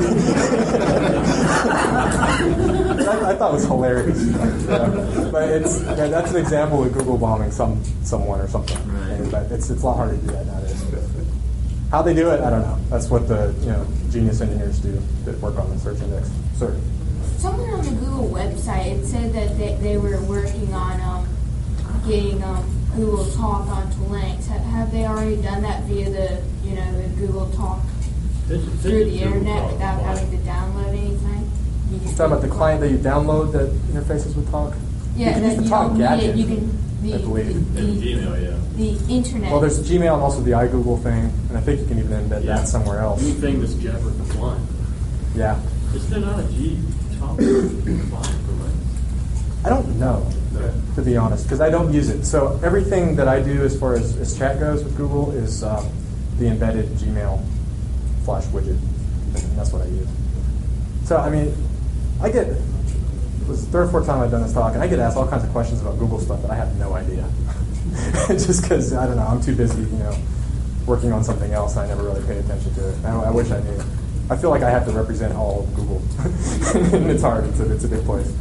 I, I thought it was hilarious, yeah. But it's yeah, that's an example of Google bombing some someone or something. And, but it's it's a lot harder to do that nowadays. How they do it, I don't know. That's what the you know genius engineers do that work on the search index. Sorry. Somewhere on the Google website, it said that they, they were working on um, getting um, Google Talk onto Linux. Have, have they already done that via the, you know, the Google Talk through the internet without having to download anything? You You're talking about the client that you download that interfaces with Talk? Yeah, you can use that the you Talk don't need gadget, it. You can the, I believe. the, the, Gmail, yeah. the internet. Well, there's Gmail and also the iGoogle thing, and I think you can even embed Yeah. that somewhere else. Anything that's Jabber compliant. Yeah. Is there not a G Talk compliant for Linux? I don't know, to be honest, because I don't use it. So everything that I do as far as, as chat goes with Google is um, the embedded Gmail Flash widget. And that's what I use. So, I mean, I get, it was the third or fourth time I've done this talk, and I get asked all kinds of questions about Google stuff that I have no idea. Just because, I don't know, I'm too busy, you know, working on something else, and I never really pay attention to it. I, I wish I knew. I feel like I have to represent all of Google. And it's hard. It's a, it's a big place.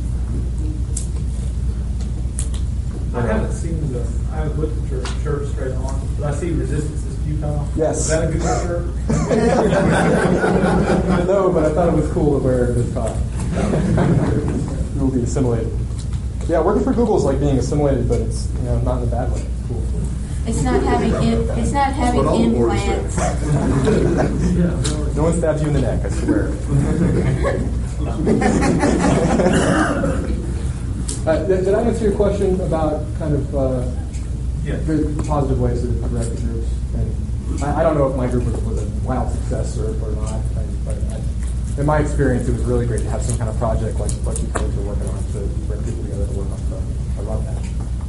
I haven't seen the, I haven't looked at your shirt straight on, but I see Resistance is futile. Yes. Is that a good shirt? No, but I thought it was cool to wear this top. You'll be assimilated. Yeah, working for Google is like being assimilated, but it's you know not in a bad way. It's cool. It's not having im- it's not having implants. No one stabs you in the neck, I swear. Uh, did, did I answer your question about kind of uh, Yeah. the positive ways to direct the groups? And I, I don't know if my group was, was a wild success or, or not, I, but I, in my experience, it was really great to have some kind of project like what you folks are working on to bring people together to work on stuff. I love that.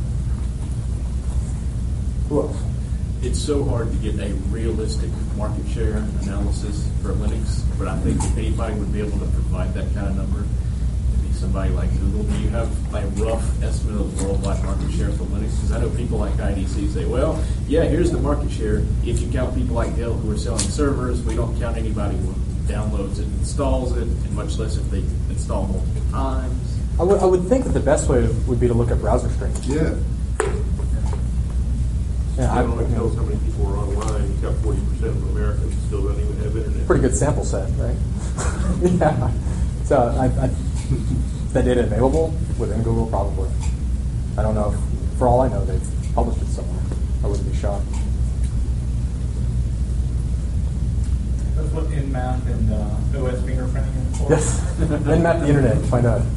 Who else? It's so hard to get a realistic market share analysis for Linux, but I think if anybody would be able to provide that kind of number, it'd be somebody like Google. Do you have a rough estimate of the worldwide market share for Linux? Because I know people like I D C say, well, yeah, here's the market share. If you count people like Dell who are selling servers, we don't count anybody who downloads it, installs it, and much less if they install multiple times. I would, I would think that the best way would be to look at browser strings. Yeah. Yeah, I I don't know how many people are online. You've got forty percent of Americans still don't even have internet. Pretty good sample set, right? Yeah. So I, I, is that data available within Google? Probably. I don't know. If, for all I know, they've published it somewhere. I wouldn't be shocked. That's what Nmap and uh, O S fingerprinting is for. Yes. Then map the internet and find out.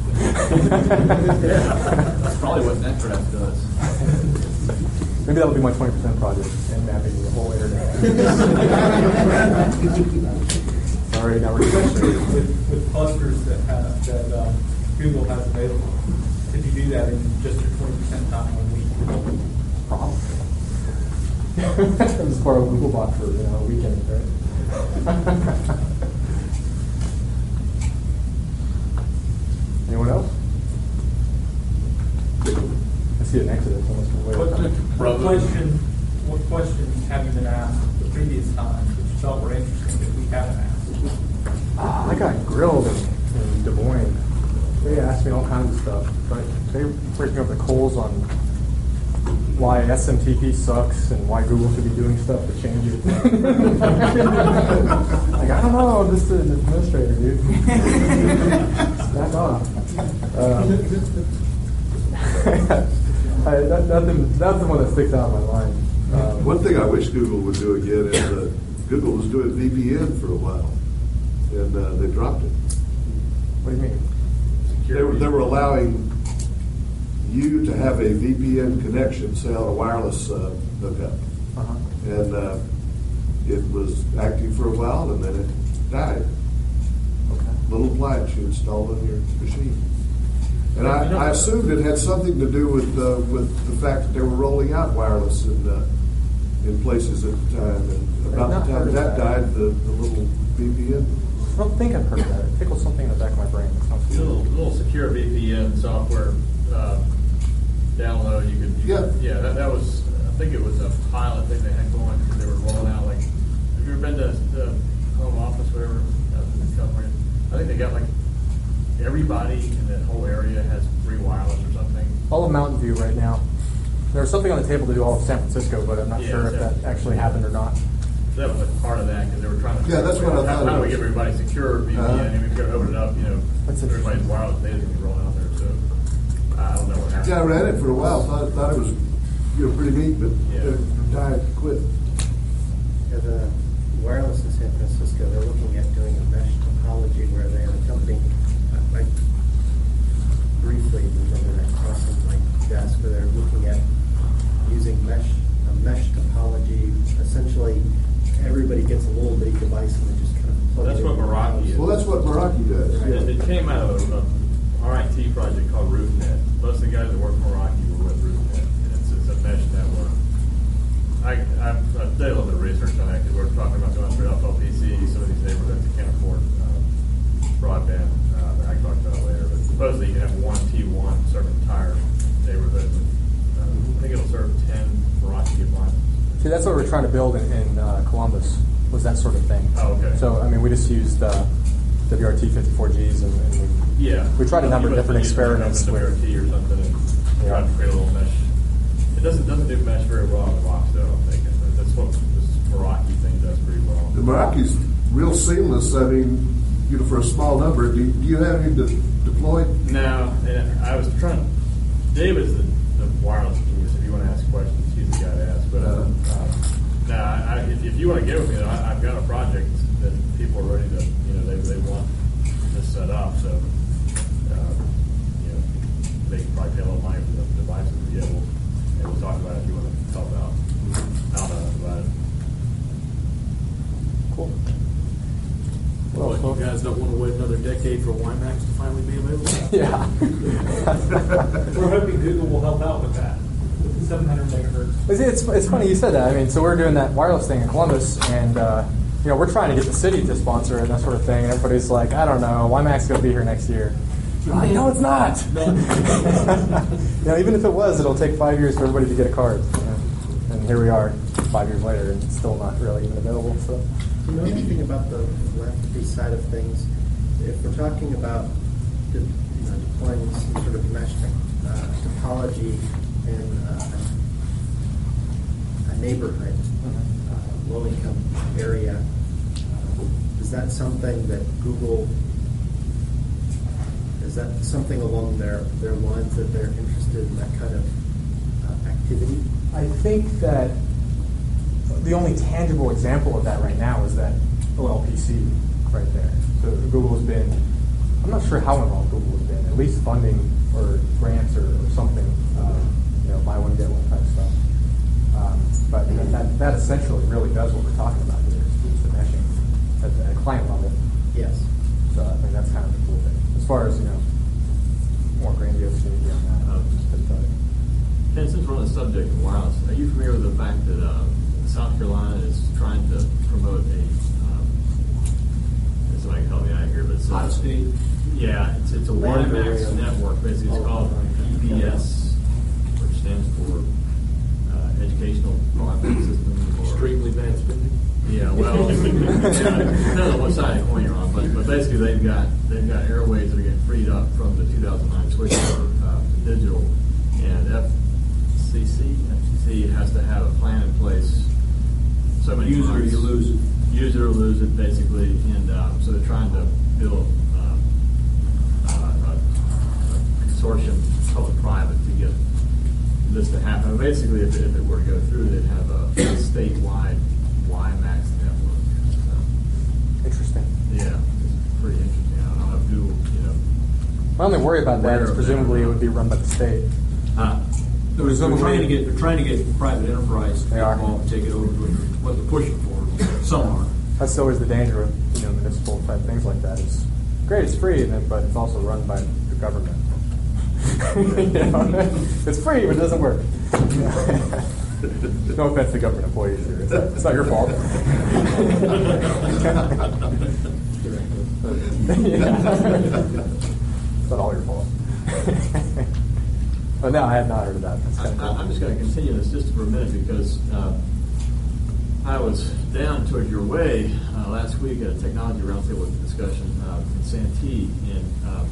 That's probably what NetDraft does. Maybe that'll be my twenty percent project, and mapping the whole internet. Sorry, now we're with, with clusters that have, that um, Google has available. Could you do that in just your twenty percent time a week? Probably. It was part of Googlebot for you know, a weekend, right? Anyone else? I see an exit. What, what question? What questions have you been asked the previous times that you felt were interesting that we haven't asked? Uh, I got grilled in, in Des Moines. They asked me all kinds of stuff, but they were breaking up the coals on why S M T P sucks and why Google should be doing stuff to change it. Like, I don't know, I'm just an administrator, dude. Back off. Um, I, that, nothing, that's the one that sticks out in my mind. Um, One thing I wish Google would do again is uh, Google was doing V P N for a while, and uh, they dropped it. What do you mean? They were, they were allowing you to have a V P N connection, say on a wireless uh, hookup, uh-huh. and uh, it was active for a while, and then it died. Okay. Little appliance you installed on your machine. And I, I assumed it had something to do with uh, with the fact that they were rolling out wireless in uh, in places at the time. And about the time that, that died, the, the little V P N. I don't think I've heard of that. It tickles something in the back of my brain. That sounds A little, little secure V P N software uh, download. You could, you yeah, could, yeah. That, that was, I think it was a pilot thing they had going because they were rolling out. Like, have you ever been to the home office, whatever, in California? I think they got like. Everybody in that whole area has free wireless or something. All of Mountain View right now. There was something on the table to do all of San Francisco, but I'm not yeah, sure if that actually happened or not. So that was like part of that because they were trying to. Yeah, that's what I thought. How do we get everybody secure V P N? Uh-huh. And we could open it up, you know, everybody's wireless data can be rolling out there. So I don't know what happened. Yeah, I ran it for a while. Thought thought it was you know pretty neat, but yeah. it died, quit. Yeah, the wireless in San Francisco, they're looking at doing a mesh topology where they have a company. I briefly remember that crossing my desk where they're looking at using mesh a mesh topology. Essentially, everybody gets a little bitty device and they just kind of plug That's it in. what Meraki is. Well, that's what Meraki does. Right. It, it came out of a R I T project called RoofNet. Most of the guys that work for Meraki were with RoofNet, and it's, it's a mesh network. I, I've, I've done a little bit of research on that because we're talking about going through F L P C, some of these neighborhoods that can't afford um, broadband. Uh, I can talk about it later, but supposedly you can have one T one serve an entire neighborhood. With, uh, I think it'll serve ten Meraki appliances. See, that's what we're trying to build in, in uh, Columbus, was that sort of thing. Oh, okay. So, I mean, we just used uh, W R T fifty-four Gs, and, and we, yeah. we tried a number of different experiments with W R T or something, and yeah. tried to create a little mesh. It doesn't doesn't do mesh very well in the box, though. I'm thinking that's what this Meraki thing does pretty well. The Meraki's real seamless. I mean, you know, for a small number, do, do you have any de- deployed? No, and I was trying. David's the, the wireless genius. If you want to ask questions, he's the guy to ask. But uh, uh, no, I, if, if you want to get with me, though, I, I've got a project that people are ready to. You know, they they want this set up, so uh, you know, they can probably guys don't want to wait another decade for WiMAX to finally be available. Yeah. We're hoping Google will help out with that, with the seven hundred megahertz. It's, it's, it's funny you said that. I mean, so we're doing that wireless thing in Columbus, and uh, you know, we're trying to get the city to sponsor it and that sort of thing. And everybody's like, I don't know, WiMAX is going to be here next year. Like, no, it's not. You know, even if it was, it'll take five years for everybody to get a card. You know? And here we are, five years later, and it's still not really even available. So, do you know anything about the philanthropy side of things? If we're talking about de- you know, deploying some sort of mesh tech, uh, topology in uh, a neighborhood, uh, low-income area, uh, is that something that Google? Is that something along their, their lines that they're interested in that kind of uh, activity? I think that the only tangible example of that right now is that O L P C right there. So Google has been, I'm not sure how involved Google has been, at least funding or grants or, or something, uh, you know, buy one, get one type stuff. Um, but that, that, that essentially really does what we're talking about here, is the meshing at the at client level. Yes. So I think that's kind of the cool thing. As far as, you know, more grandiose things beyond that. Um, Ken, since we're on the subject of wireless, are you familiar with the fact that uh, South Carolina is trying to promote a, um, somebody can help me out here, but it's High speed. Yeah, it's, it's a WiMAX network. Basically, it's called E P S, which stands for uh, Educational Broadband System. Or, Extremely advanced spending. Yeah, well, yeah, depends on what side of the coin you're on, but, but basically they've got they've got airways that are getting freed up from the two thousand nine switch over uh, to digital, and F C C F C C has to have a plan in place. So many Use it or times. you lose it. Use it or lose it, basically, and um, so they're trying to build um, uh, a, a consortium, public-private, to get this to happen. Basically, if it, if it were to go through, they'd have a, a statewide WiMAX network. So, interesting. yeah, it's pretty interesting. I don't know if Google, you know. My only worry about that is Aware of presumably that. it would be run by the state. Uh, they're, they're trying to get they're trying to get private enterprise to They get are. involved and take it over. What they're pushing for. Some are. That's always the danger of, you know, municipal type things like that. Is great, it's free, and then, but it's also run by the government. You know, it's free, but it doesn't work. No offense to government employees here. It's not, it's not your fault. It's not all your fault. But no, I have not heard of that. That's kind of I, cool. I'm just going to continue this just for a minute because uh, I was down toward your way uh, last week at a technology roundtable discussion uh, in Santee, and um,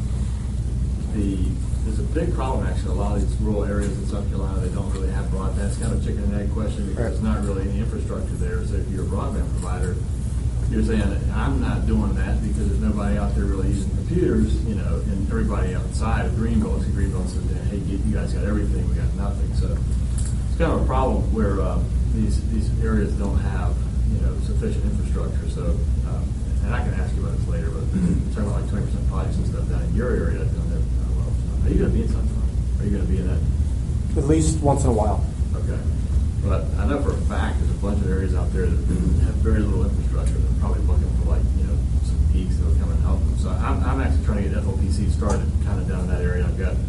the there's a big problem actually. A lot of these rural areas in South Carolina, they don't really have broadband. It's kind of a chicken and egg question because there's not really any infrastructure there. So if you're a broadband provider, you're saying I'm not doing that because there's nobody out there really using computers, you know, and everybody outside of Greenville, see Greenville says, hey, you guys got everything, we got nothing. So it's kind of a problem where uh, these these areas don't have, you know, sufficient infrastructure. So, um, and I can ask you about this later, but you're talking about like twenty percent projects and stuff down in your area. Down there. Uh, well, are you going to be in Sunshine? Are you going to be in that? At least once in a while. Okay. But I know for a fact there's a bunch of areas out there that have very little infrastructure. They're probably looking for like, you know, some geeks that will come and help them. So I'm, I'm actually trying to get F O P C started kind of down in that area. I've got,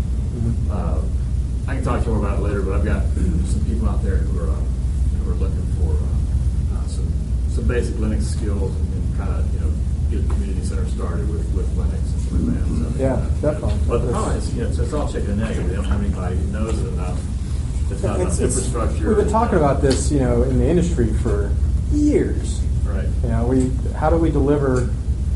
uh, I can talk to you more about it later, but I've got some people out there who are, uh, who are looking for uh, uh, some some basic Linux skills and, and kind of, you know, get a community center started with, with Linux and stuff like that. So, Yeah, definitely. But the problem is, you know, it's, it's all chicken and egg. They don't have anybody who knows it enough. It's not enough It's- it's- infrastructure. We've been talking about this, you know, in the industry for years. Right. You know, we how do we deliver,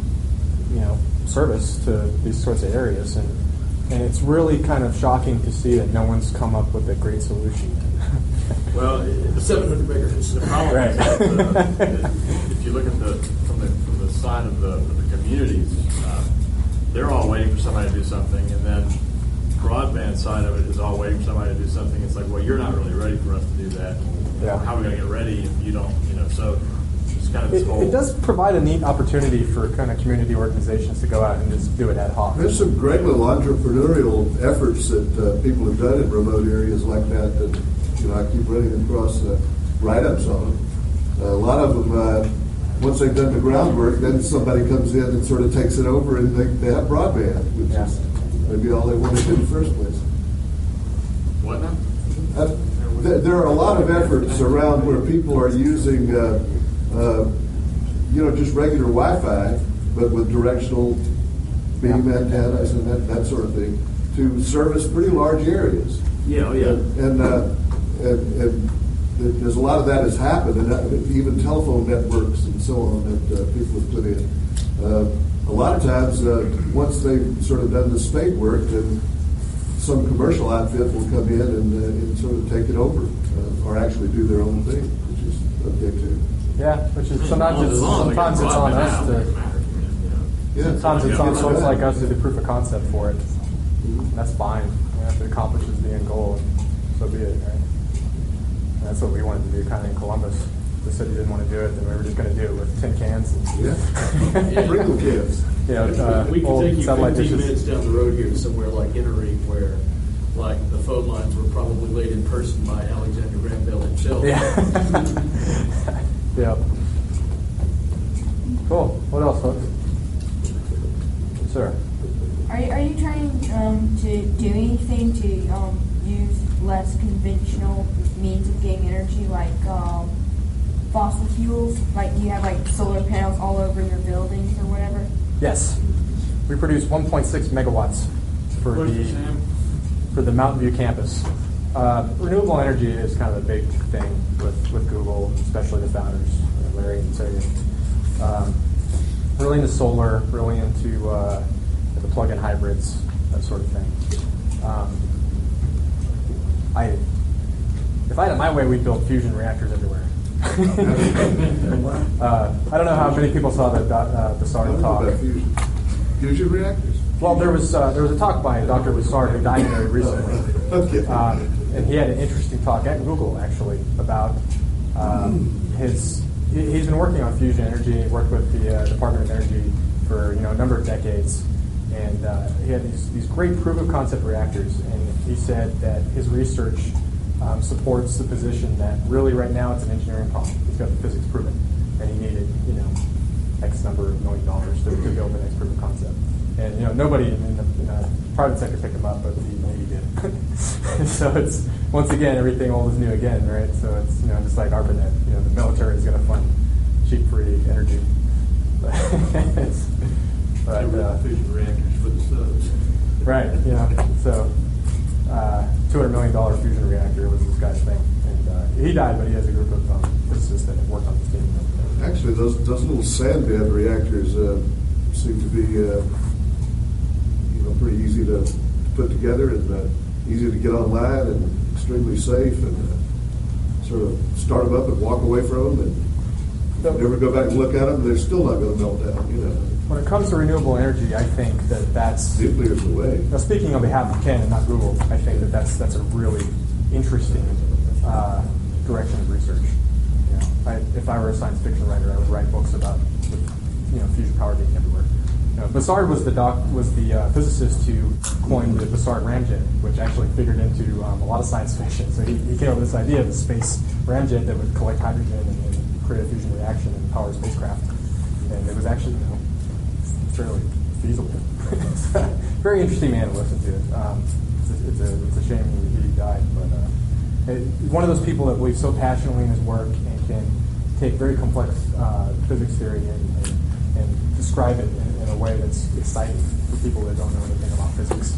you know, service to these sorts of areas, and and it's really kind of shocking to see that no one's come up with a great solution. Well, it- the seven hundred megahertz. The problem Right. is that, uh, if you look at the from the from the side of the, of the communities, uh, they're all waiting for somebody to do something, and then broadband side of it is all waiting for somebody to do something. It's like, well, you're not really ready for us to do that. Yeah. How are we going to get ready if you don't, you know? So it's kind of this It, whole. it does provide a neat opportunity for kind of community organizations to go out and just do it ad hoc. There's some great little entrepreneurial efforts that uh, people have done in remote areas like that that, you know, I keep running across uh, write-ups on them. Uh, a lot of them, uh, once they've done the groundwork, then somebody comes in and sort of takes it over, and they, they have broadband, which Yeah. is maybe all they wanted in the first place. What now? Uh, th- there are a lot of efforts around where people are using, uh, uh, you know, just regular Wi-Fi, but with directional beam antennas and that, that sort of thing, to service pretty large areas. Yeah, oh, yeah. And, and, uh, and, and there's a lot of that has happened, and that, even telephone networks and so on that uh, people have put in. Uh, a lot of times, uh, once they've sort of done the spade work, then some commercial outfit will come in and, uh, and sort of take it over, uh, or actually do their own thing, which is okay too. Yeah, which is sometimes it's, sometimes it's on us to. Yeah. Sometimes it's on folks like us to do proof of concept for it. That's fine. You know, if it accomplishes the end goal, so be it, right? And that's what we wanted to do kind of in Columbus. The city didn't want to do it, then we were just going to do it with tin cans. And yeah. Sprinkle cans. You know, uh, we could old take you satellite fifteen dishes. minutes down the road here to somewhere like Innery, where like the phone lines were probably laid in person by Alexander Graham Bell himself. Yeah. Yeah. Cool. What else, folks? Sir. Are you, are you trying um, to do anything to um, use less conventional means of getting energy, like um, fossil fuels? Like, do you have like solar panels all over your buildings or whatever? Yes. We produce one point six megawatts for What the is it, Sam? for the Mountain View campus. Uh, renewable energy is kind of a big thing with, with Google, especially the founders, uh, Larry and Sergey. Um, really into solar, really into uh, the plug-in hybrids, that sort of thing. Um, I, if I had it my way, we'd build fusion reactors everywhere. uh, I don't know how many people saw the uh, Bassard talk. Fusion. fusion reactors? Well, there was uh, there was a talk by Doctor Bassard who died very recently. Okay. Um, and he had an interesting talk at Google, actually, about um, his. he- He's been working on fusion energy. He worked with the uh, Department of Energy for you know a number of decades, and uh, he had these these great proof of concept reactors. And he said that his research um, supports the position that really right now it's an engineering problem. He's got the physics proven, and he needed you know X number of million dollars to, to build the next proof of concept. And you know nobody in the, in the private sector picked him up, but the Navy did. So it's once again everything old is new again, right? So it's you know just like ARPANET. You know the military is going to fund cheap, free energy. but uh, Fusion reactors for the subs. right, you know, so uh, two hundred million dollar fusion reactor was this guy's thing, and uh, he died, but he has a group of um, physicists that have worked on this team. Actually, those those little sand bed reactors uh, seem to be uh, you know pretty easy to put together and uh, easy to get online and extremely safe, and uh, sort of start them up and walk away from them and never go back and look at them. They're still not going to melt down. You know. When it comes to renewable energy, I think that that's nuclear's the way. Now, speaking on behalf of Ken and not Google, I think that that's that's a really interesting uh, direction of research. You know, I, if I were a science fiction writer, I would write books about you know fusion power being everywhere. You know, Bassard was the doc was the uh, physicist who coined the Bassard ramjet, which actually figured into um, a lot of science fiction. So he, he came up with this idea of a space ramjet that would collect hydrogen and, and create a fusion reaction and power a spacecraft. And it was actually you know fairly feasible. Very interesting man to listen to. Um, it's, a, it's, a, it's a shame he, he died, but uh, it, one of those people that believes so passionately in his work and can take very complex uh, physics theory and, and, and describe it in, in a way that's exciting for people that don't know anything about physics.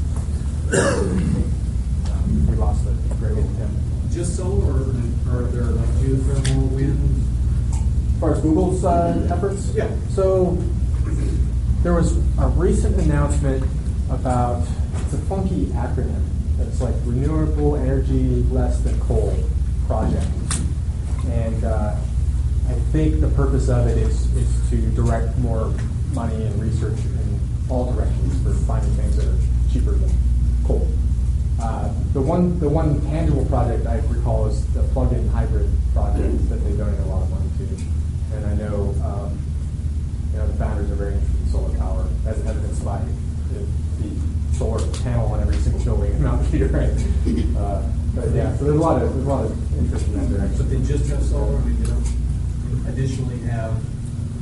um, we lost a great one him. Just solar, or are there like geothermal, wind? As far as Google's uh, efforts? Yeah. So there was a recent announcement about, it's a funky acronym. It's like Renewable Energy Less Than Coal Project. And uh, I think the purpose of it is, is to direct more money and research in all directions for finding things that are cheaper than coal. Uh, the one the one tangible project I recall is the plug-in hybrid project that they donated a lot of money to. And I know um, you know the founders are very interested in solar power, as evidenced by the, the solar panel on every single building in Mountain View, right? Uh, but yeah, so there's a lot of there's a lot of interest in that direction. But they just have solar, I mean, they don't additionally have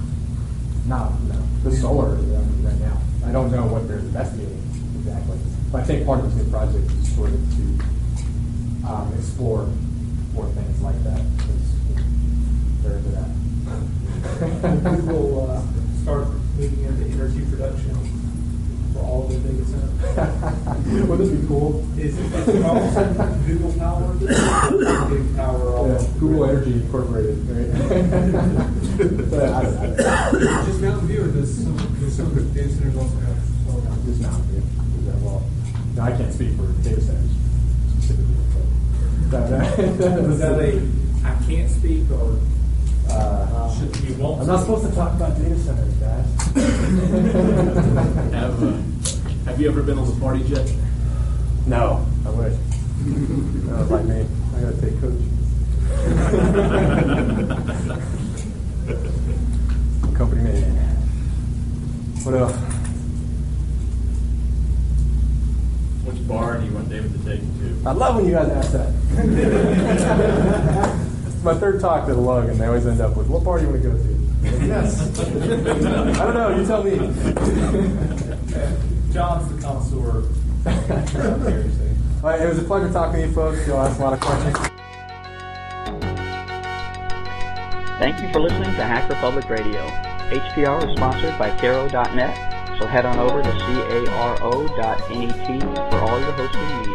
No, no. The solar is um, right now. I don't know what they're investigating exactly. But I think part of this new project is sort of to um, explore more things like that. Because they're into that. Google uh, start moving into energy production for all of their data centers. Wouldn't this be cool? Is it also Google Power? Google Power. All Yeah, Google Energy Incorporated, right? But I, I, Just Mountain View, or does some, does some data centers also have solar? Just Mountain View. Well, no, I can't speak for data centers specifically. But that, Was that a I can't speak or uh, should you won't? I'm not supposed to talk about data centers, guys. Have, uh, have you ever been on the party jet? No, I wish. No, like me, I gotta take coach. Company made. What else? Which bar do you want David to take you to? I love when you guys ask that. It's my third talk to the lug, and they always end up with, "What bar do you want to go to?" Yes. I don't know. You tell me. John's the connoisseur. All right, it was a pleasure talking to you folks. You'll ask a lot of questions. Thank you for listening to Hacker Public Radio. H P R is sponsored by Caro dot net, so head on over to caro dot net for all your hosting needs.